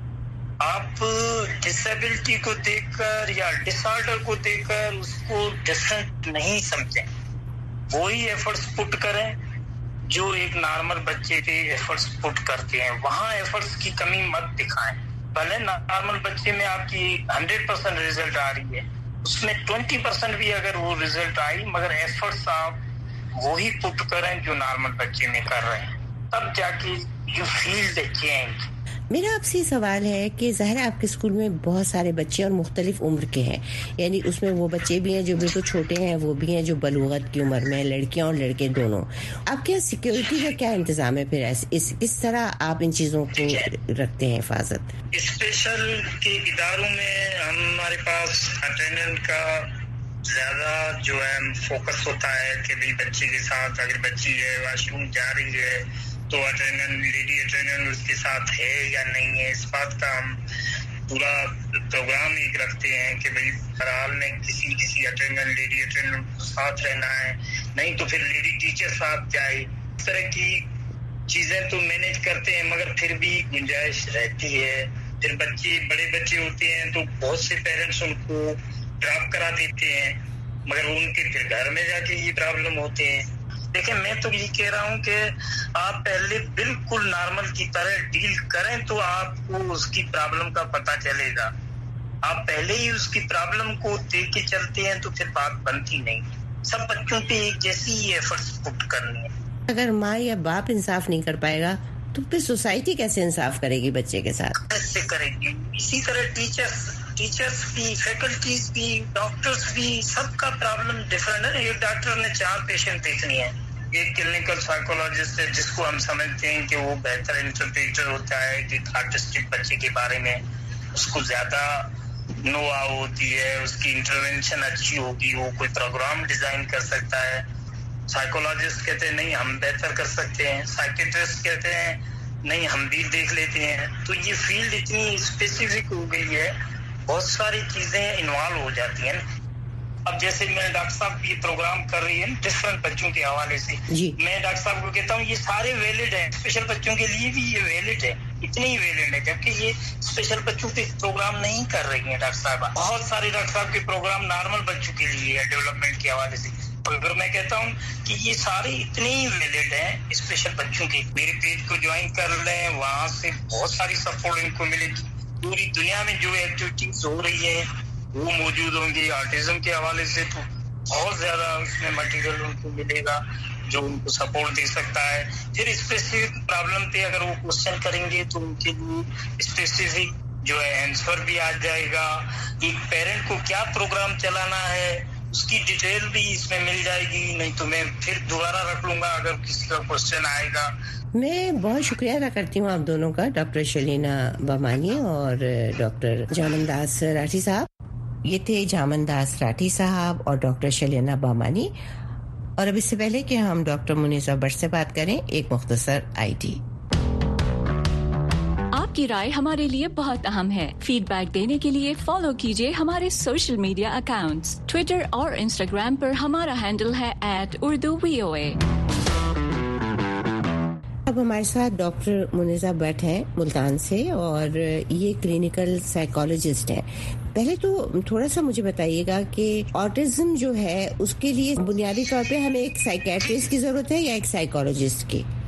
آپ ڈسیبلٹی کو دیکھ کر یا ڈس آرڈر کو دیکھ کر اس کو ڈفرینٹ نہیں سمجھیں. وہی ایفرٹس پٹ کریں جو ایک نارمل بچے کے ایفرٹس پٹ کرتے ہیں. وہاں ایفرٹس کی کمی مت دکھائیں. بھلے نارمل بچے میں آپ کی ہنڈریڈ پرسینٹ ریزلٹ آ رہی ہے، اس میں ٹوینٹی پرسینٹ بھی اگر وہ ریزلٹ آئی، مگر ایفرٹس آپ وہی پٹ کریں جو نارمل بچے میں کر رہے ہیں، تب جا کے یو فیل دا چینج. میرا آپ سے سوال ہے کہ ظاہر آپ کے اسکول میں بہت سارے بچے اور مختلف عمر کے ہیں، یعنی اس میں وہ بچے بھی ہیں جو بالکل چھوٹے ہیں، وہ بھی ہیں جو بلوغت کی عمر میں، لڑکیاں اور لڑکے دونوں. آپ کے یہاں سیکیورٹی کا کیا انتظام ہے پھر؟ اس کس طرح آپ ان چیزوں کو رکھتے ہیں حفاظت؟ اسپیشل کے اداروں میں ہمارے پاس اٹینڈنٹ کا زیادہ جو ہے فوکس ہوتا ہے کہ بھائی بچے کے ساتھ اگر بچی ہے واش روم جا رہی ہے تو اٹینڈنٹ لیڈی اٹینڈنٹ اس کے ساتھ ہے یا نہیں ہے. اس بات کا ہم پورا پروگرام ایک رکھتے ہیں کہ بھائی ہر حال میں کسی کسی اٹینڈنٹ لیڈی اٹینڈنٹ کو ساتھ رہنا ہے، نہیں تو پھر لیڈی ٹیچر ساتھ جائے. اس طرح کی چیزیں تو مینیج کرتے ہیں، مگر پھر بھی گنجائش رہتی ہے. پھر بچے بڑے بچے ہوتے ہیں تو بہت سے پیرنٹس ان کو ڈراپ کرا دیتے ہیں، مگر ان کے پھر گھر میں جا کے یہ پرابلم ہوتے ہیں. دیکھیں میں تو یہ کہہ رہا ہوں کہ آپ پہلے بالکل نارمل کی طرح ڈیل کریں تو آپ کو اس کی پرابلم کا پتہ چلے گا. آپ پہلے ہی اس کی پرابلم کو دیکھ کے چلتے ہیں تو پھر بات بنتی نہیں. سب بچوں پہ ایک جیسی ہی ایفرٹس پٹ کرنی ہے. اگر ماں یا باپ انصاف نہیں کر پائے گا تو پھر سوسائٹی کیسے انصاف کرے گی بچے کے ساتھ؟ کیسے کرے گی؟ اسی طرح ٹیچرس ٹیچرس بھی، فیکلٹیز بھی، ڈاکٹرس بھی، سب کا پرابلم ڈفرینٹ ہے. ایک ڈاکٹر نے چار پیشنٹ دیکھنی ہے، ایک کلینکل سائیکولوجسٹ ہے جس کو ہم سمجھتے ہیں کہ وہ بہتر انٹرپریٹر ہوتا ہے، کہ آرٹسٹک بچے کے بارے میں اس کو زیادہ نو آ ہوتی ہے، اس کی انٹروینشن اچھی ہوگی، وہ کوئی پروگرام ڈیزائن کر سکتا ہے. سائیکولوجسٹ کہتے ہیں نہیں ہم بہتر کر سکتے ہیں، سائیکیٹرسٹ کہتے ہیں نہیں ہم بھی دیکھ لیتے ہیں. تو یہ فیلڈ اتنی اسپیسیفک ہو گئی ہے، بہت ساری چیزیں انوالو ہو جاتی ہیں. اب جیسے میں ڈاکٹر صاحب یہ پروگرام کر رہی ہے ڈفرنٹ بچوں کے حوالے سے، جی. میں ڈاکٹر صاحب کو کہتا ہوں یہ سارے ویلڈ ہیں، اسپیشل بچوں کے لیے بھی یہ ویلڈ ہے، اتنے ہی ویلڈ ہے، جبکہ یہ اسپیشل بچوں کے پروگرام نہیں کر رہی ہیں ڈاکٹر صاحب. بہت سارے ڈاکٹر صاحب کے پروگرام نارمل بچوں کے لیے ہے ڈیولپمنٹ کے حوالے سے. اگر میں کہتا ہوں کہ یہ سارے اتنے ہی ویلڈ ہیں اسپیشل بچوں کے. میرے پیج کو جوائن کر لیں، وہاں سے بہت ساری سپورٹ ان کو ملے گی. پوری دنیا میں جو ایکٹیویٹیز ہو رہی ہیں وہ موجود ہوں گی. آرٹزم کے حوالے سے تو بہت زیادہ اس میں مٹیریل ان کو ملے گا جو ان کو سپورٹ دے سکتا ہے. پھر اسپیسیفک پرابلم پہ اگر وہ کوشچن کریں گے تو ان کے لیے اسپیسیفک جو ہے آنسر بھی آ جائے گا. ایک پیرنٹ کو کیا پروگرام چلانا ہے اس کی ڈیٹیل بھی اس میں مل جائے گی. نہیں تو میں پھر دوبارہ رکھ لوں گا اگر کسی کا کوشچن آئے گا. میں بہت شکریہ ادا کرتی ہوں آپ دونوں کا، ڈاکٹر شلینا بامانی اور ڈاکٹر جامن داس راٹھی صاحب. یہ تھے جامن داس راٹھی صاحب اور ڈاکٹر شلینا بامانی. اور اب اس سے پہلے کہ ہم ڈاکٹر منیزہ بٹ سے بات کریں، ایک مختصر آئی ٹی. آپ کی رائے ہمارے لیے بہت اہم ہے. فیڈ بیک دینے کے لیے فالو کیجیے ہمارے سوشل میڈیا اکاؤنٹس. ٹویٹر اور انسٹاگرام پر ہمارا ہینڈل ہے ایٹ اردو وی او اے. اب ہمارے ساتھ ڈاکٹر منیزہ بٹ ہیں ملتان سے، اور یہ کلینکل سائیکالوجسٹ ہیں. پہلے تو تھوڑا سا مجھے بتائیے گا کہ آٹزم جو ہے اس کے لیے بنیادی طور پہ ہمیں ایک سائیکیٹرسٹ کی ضرورت ہے یا ایک سائیکالوجسٹ کی؟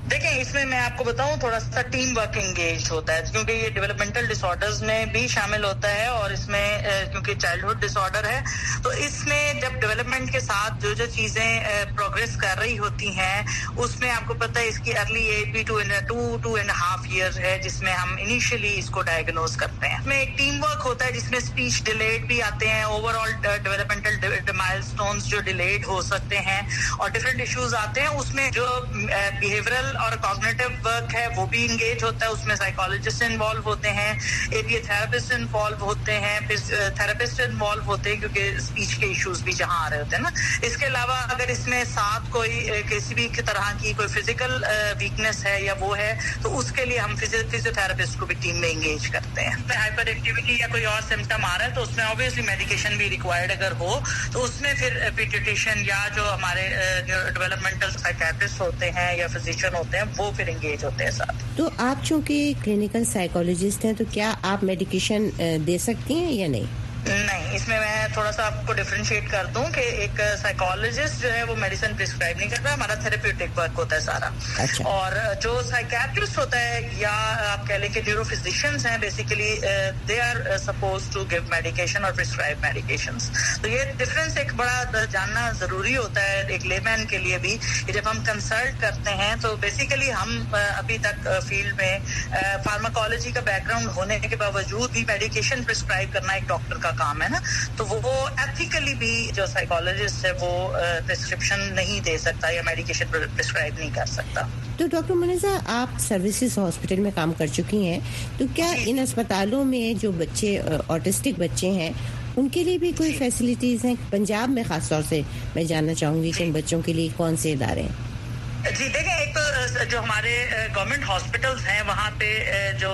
دیکھیں اس میں میں آپ کو بتاؤں تھوڑا سا ٹیم ورک انگیج ہوتا ہے کیونکہ یہ ڈیولپمنٹل ڈس آرڈرز میں بھی شامل ہوتا ہے اور اس میں کیونکہ چائلڈہڈ ڈس آرڈر ہے تو اس میں جب ڈیولپمنٹ کے ساتھ جو جو چیزیں پروگریس کر رہی ہوتی ہیں اس میں آپ کو پتہ ہے اس کی ارلی ایج بھی two two two and half year ہے جس میں ہم انیشلی اس کو ڈائگنوز کرتے ہیں. اس میں ایک ٹیم ورک ہوتا ہے جس میں اسپیچ ڈیلیڈ بھی آتے ہیں, اوور آل ڈیولپمنٹل مائلسٹونز جو ڈیلیڈ ہو سکتے ہیں اور ڈفرینٹ ایشوز آتے ہیں. اس میں جو بیہیورل اور کاگنیٹو ورک ہے وہ بھی انگیج ہوتا ہے, اس میں سائیکالوجسٹ انوالو ہوتے ہیں, A B A therapist involve ہوتے ہیں, پھر تھراپسٹ انوالو ہوتے ہیں کیونکہ اسپیچ کے ایشوز بھی جہاں آ رہے ہوتے ہیں نا. اس کے علاوہ اگر اس میں ساتھ کوئی کسی بھی طرح کی کوئی فزیکل ویکنس ہے یا وہ ہے تو اس کے لیے ہم فزیو تھراپسٹ کو بھی ٹیم میں انگیج کرتے ہیں. ہائپر ایکٹیویٹی یا کوئی اور سمٹم آ رہا ہے تو اس میں obviously میڈیکیشن بھی ریکوائرڈ اگر ہو تو اس میں پھر پیڈیاٹریشین یا جو ہمارے ڈیولپمنٹل سائیکیٹرسٹ ہوتے ہیں یا فزیشین ہوتے ہیں وہ پھر انگیج ہوتے ہیں ساتھ. تو آپ چونکہ کلینکل سائیکالوجسٹ ہیں تو کیا آپ میڈیکیشن دے سکتی ہیں یا نہیں؟ نہیں, اس میں میں تھوڑا سا آپ کو ڈفرینشیٹ کر دوں کہ ایک سائیکالوجسٹ جو ہے وہ میڈیسن پرسکرائب نہیں کرتا, ہمارا تھراپیوٹک ورک ہوتا ہے سارا. اچھا. اور جو سائیکیٹرسٹ ہوتا ہے یا آپ کہہ لیں کہ نیورو فزیشینز ہیں basically they are suppose to give medication اور پرسکرائب میڈیکیشنز. تو یہ ڈفرینس ایک بڑا جاننا ضروری ہوتا ہے ایک لے مین کے لیے بھی. جب ہم کنسلٹ کرتے ہیں تو بیسیکلی ہم ابھی تک فیلڈ میں فارماکالوجی کا بیک گراؤنڈ ہونے کے باوجود بھی میڈیکیشن پرسکرائب کرنا ایک ڈاکٹر کا کام ہے نا, تو وہ ایتھیکلی بھی جو سائیکالوجسٹ ہے وہ پرسکرپشن نہیں دے سکتا یا میڈیکیشن پرسکرائب نہیں کر سکتا. تو ڈاکٹر منیزہ آپ سروسز ہاسپٹل میں کام کر چکی ہیں, تو کیا ان اسپتالوں میں جو بچے آٹسٹک بچے ہیں ان کے لیے بھی کوئی فیسلٹیز ہیں؟ پنجاب میں خاص طور سے میں جاننا چاہوں گی کہ ان بچوں کے لیے کون سے ادارے ہیں؟ جی دیکھیں, ایک تو جو ہمارے گورنمنٹ ہاسپٹلز ہیں وہاں پہ جو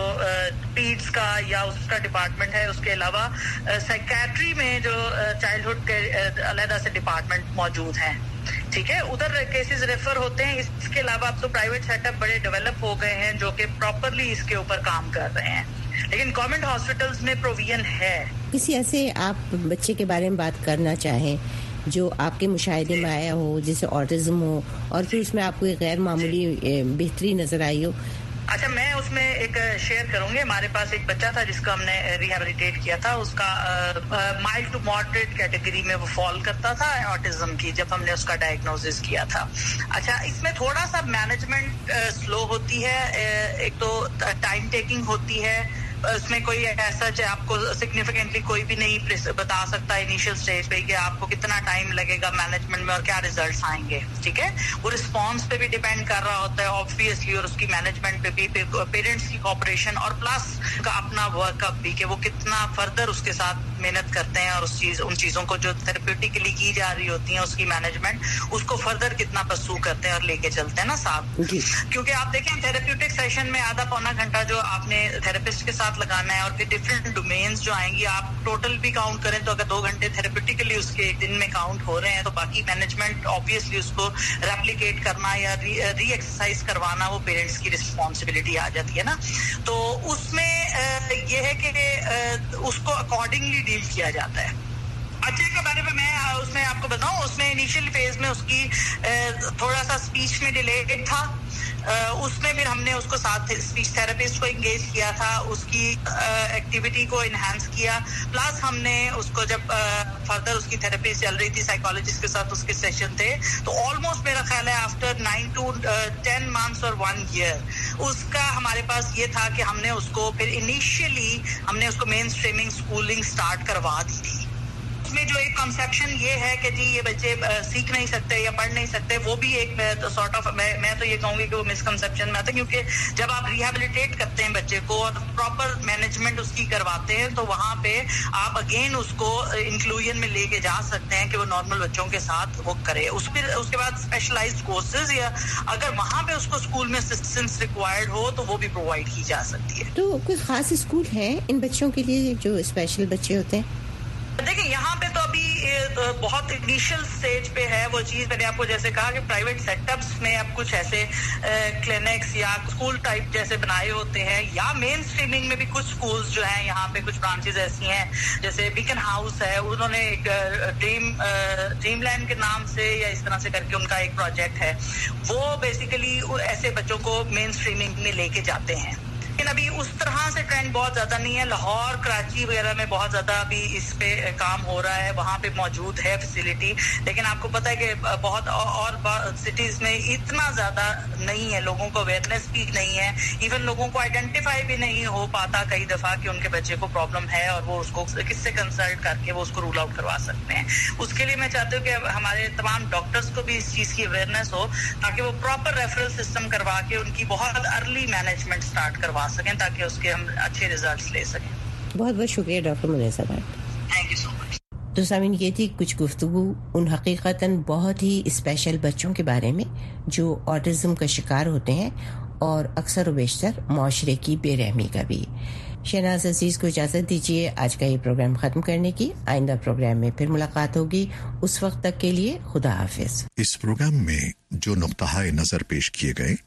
پیڈس کا یا اس کا ڈپارٹمنٹ ہے, اس کے علاوہ سائیکیٹری میں جو چائلڈہڈ کے علیحدہ سے ڈپارٹمنٹ موجود ہیں. ٹھیک ہے, ادھر کیسز ریفر ہوتے ہیں. اس کے علاوہ اب تو پرائیویٹ سیٹ اپ بڑے ڈیولپ ہو گئے ہیں جو کہ پراپرلی اس کے اوپر کام کر رہے ہیں, لیکن گورنمنٹ ہاسپٹلز میں پروویژن ہے. کسی ایسے آپ بچے کے بارے میں بات کرنا چاہیں جو آپ کے مشاہدے میں آیا ہو جیسے آٹزم ہو اور پھر اس میں آپ کو ایک غیر معمولی بہتری نظر آئی ہو؟ اچھا, میں اس میں ایک شیئر کروں گی. ہمارے پاس ایک بچہ تھا جس کو ہم نے ریہیبلیٹیٹ کیا تھا, اس کا مائلڈ ٹو ماڈریٹ کیٹیگری میں وہ فال کرتا تھا آٹزم کی جب ہم نے اس کا ڈائگنوسس کیا تھا. اچھا, اس میں تھوڑا سا مینجمنٹ سلو ہوتی ہے, ایک تو ٹائم ٹیکنگ ہوتی ہے, اس میں کوئی ایسا آپ کو سگنیفیکینٹلی کوئی بھی نہیں بتا سکتا انیشیل سٹیج پہ کہ آپ کو کتنا ٹائم لگے گا مینجمنٹ میں اور کیا ریزلٹس آئیں گے. ٹھیک ہے, وہ رسپانس پہ بھی ڈیپینڈ کر رہا ہوتا ہے آبویسلی, اور اس کی مینجمنٹ پہ بھی, پیرنٹس کی کوآپریشن اور پلس کا اپنا ورک اپ بھی کہ وہ کتنا فردر اس کے ساتھ محنت کرتے ہیں اور اس چیز ان چیزوں کو جو تھراپیوٹیکلی کی جا رہی ہوتی ہیں اس کی مینجمنٹ اس کو فردر کتنا پرسو کرتے ہیں اور لے کے چلتے ہیں نا ساتھ. کیونکہ آپ دیکھیں تھراپیوٹک سیشن میں آدھا پونا گھنٹہ جو آپ نے تھراپسٹ کے ساتھ لگانا ہے اور پھر ڈفرینٹ ڈومینز جو آئیں گی, آپ ٹوٹل بھی کاؤنٹ کریں تو اگر دو گھنٹے تھراپیوٹیکلی اس کے دن میں کاؤنٹ ہو رہے ہیں تو باقی مینجمنٹ آبویسلی اس کو ریپلیکیٹ کرنا یا ری ایکسرسائز کروانا وہ پیرنٹس کی رسپانسبلٹی آ جاتی ہے نا. تو اس میں یہ ہے کہ اس کو اکارڈنگلی ڈیل کیا جاتا ہے. بچے کے بارے میں میں اس میں آپ کو بتاؤں, اس میں انیشیل فیز میں اس کی تھوڑا سا اسپیچ میں ڈیلیڈ تھا, اس میں پھر ہم نے اس کو ساتھ اسپیچ تھراپسٹ کو انگیج کیا تھا, اس کی ایکٹیویٹی کو انہینس کیا, پلس ہم نے اس کو جب فردر اس کی تھراپی چل رہی تھی سائیکالوجسٹ کے ساتھ اس کے سیشن تھے تو آلموسٹ میرا خیال ہے after nine to ten months اور ون ایئر اس کا ہمارے پاس یہ تھا کہ ہم نے اس کو پھر انیشیلی ہم نے اس کو مین اسٹریمنگ اسکولنگ اسٹارٹ کروا دی تھی. اس میں جو ایک کنسیپشن یہ ہے کہ جی یہ بچے سیکھ نہیں سکتے یا پڑھ نہیں سکتے, وہ بھی ایک سارٹ آف میں تو یہ کہوں گی کہ وہ مسکنسیپشن میں آتا ہے, کیونکہ جب آپ ریہیبلیٹیٹ کرتے ہیں بچے کو اور پراپر مینجمنٹ اس کی کرواتے ہیں تو وہاں پہ آپ اگین اس کو انکلوژن میں لے کے جا سکتے ہیں کہ وہ نارمل بچوں کے ساتھ وہ کرے. اس پھر اس کے بعد اسپیشلائزڈ کورسز یا اگر وہاں پہ اس کو اسکول میں اسسٹنس ریکوائرڈ ہو تو وہ بھی پرووائڈ کی جا سکتی ہے. تو کوئی خاص اسکول ہے ان بچوں کے لیے جو اسپیشل بچے ہوتے ہیں؟ دیکھیں یہاں پہ تو ابھی بہت انیشیل سٹیج پہ ہے وہ چیز. میں نے آپ کو جیسے کہا کہ پرائیویٹ سیٹ اپس میں اب کچھ ایسے کلینکس یا اسکول ٹائپ جیسے بنائے ہوتے ہیں, یا مین اسٹریمنگ میں بھی کچھ اسکولز جو ہیں یہاں پہ کچھ برانچز ایسی ہیں جیسے بیکن ہاؤس ہے, انہوں نے ایک ڈریم ڈریم لینڈ کے نام سے یا اس طرح سے کر کے ان کا ایک پروجیکٹ ہے, وہ بیسیکلی ایسے بچوں کو مین اسٹریمنگ میں لے کے جاتے ہیں. لیکن ابھی اس طرح سے ٹرینڈ بہت زیادہ نہیں ہے. لاہور, کراچی وغیرہ میں بہت زیادہ ابھی اس پہ کام ہو رہا ہے, وہاں پہ موجود ہے فیسلٹی, لیکن آپ کو پتہ ہے کہ بہت اور سٹیز میں اتنا زیادہ نہیں ہے, لوگوں کو اویئرنیس بھی نہیں ہے, ایون لوگوں کو آئیڈینٹیفائی بھی نہیں ہو پاتا کئی دفعہ کہ ان کے بچے کو پرابلم ہے اور وہ اس کو کس سے کنسلٹ کر کے وہ اس کو رول آؤٹ کروا سکتے ہیں. اس کے لیے میں چاہتی ہوں کہ ہمارے تمام ڈاکٹرز کو بھی اس چیز کی اویئرنیس ہو تاکہ وہ پراپر ریفرل سسٹم کروا کے ان کی بہت ارلی مینجمنٹ اسٹارٹ کروا سکیں تاکہ اس کے ہم اچھے ریزلٹس لے سکیں. بہت بہت شکریہ doctor Muneeza Bhatt. Thank you so much. تو سامعین, یہ تھی کچھ گفتگو ان حقیقتاً بہت ہی اسپیشل بچوں کے بارے میں جو آٹزم کا شکار ہوتے ہیں اور اکثر و بیشتر معاشرے کی بے رحمی کا بھی. شہناز عزیز کو اجازت دیجیے آج کا یہ پروگرام ختم کرنے کی. آئندہ پروگرام میں پھر ملاقات ہوگی. اس وقت تک کے لیے خدا حافظ. اس پروگرام میں جو نقطہ نظر پیش کیے گئے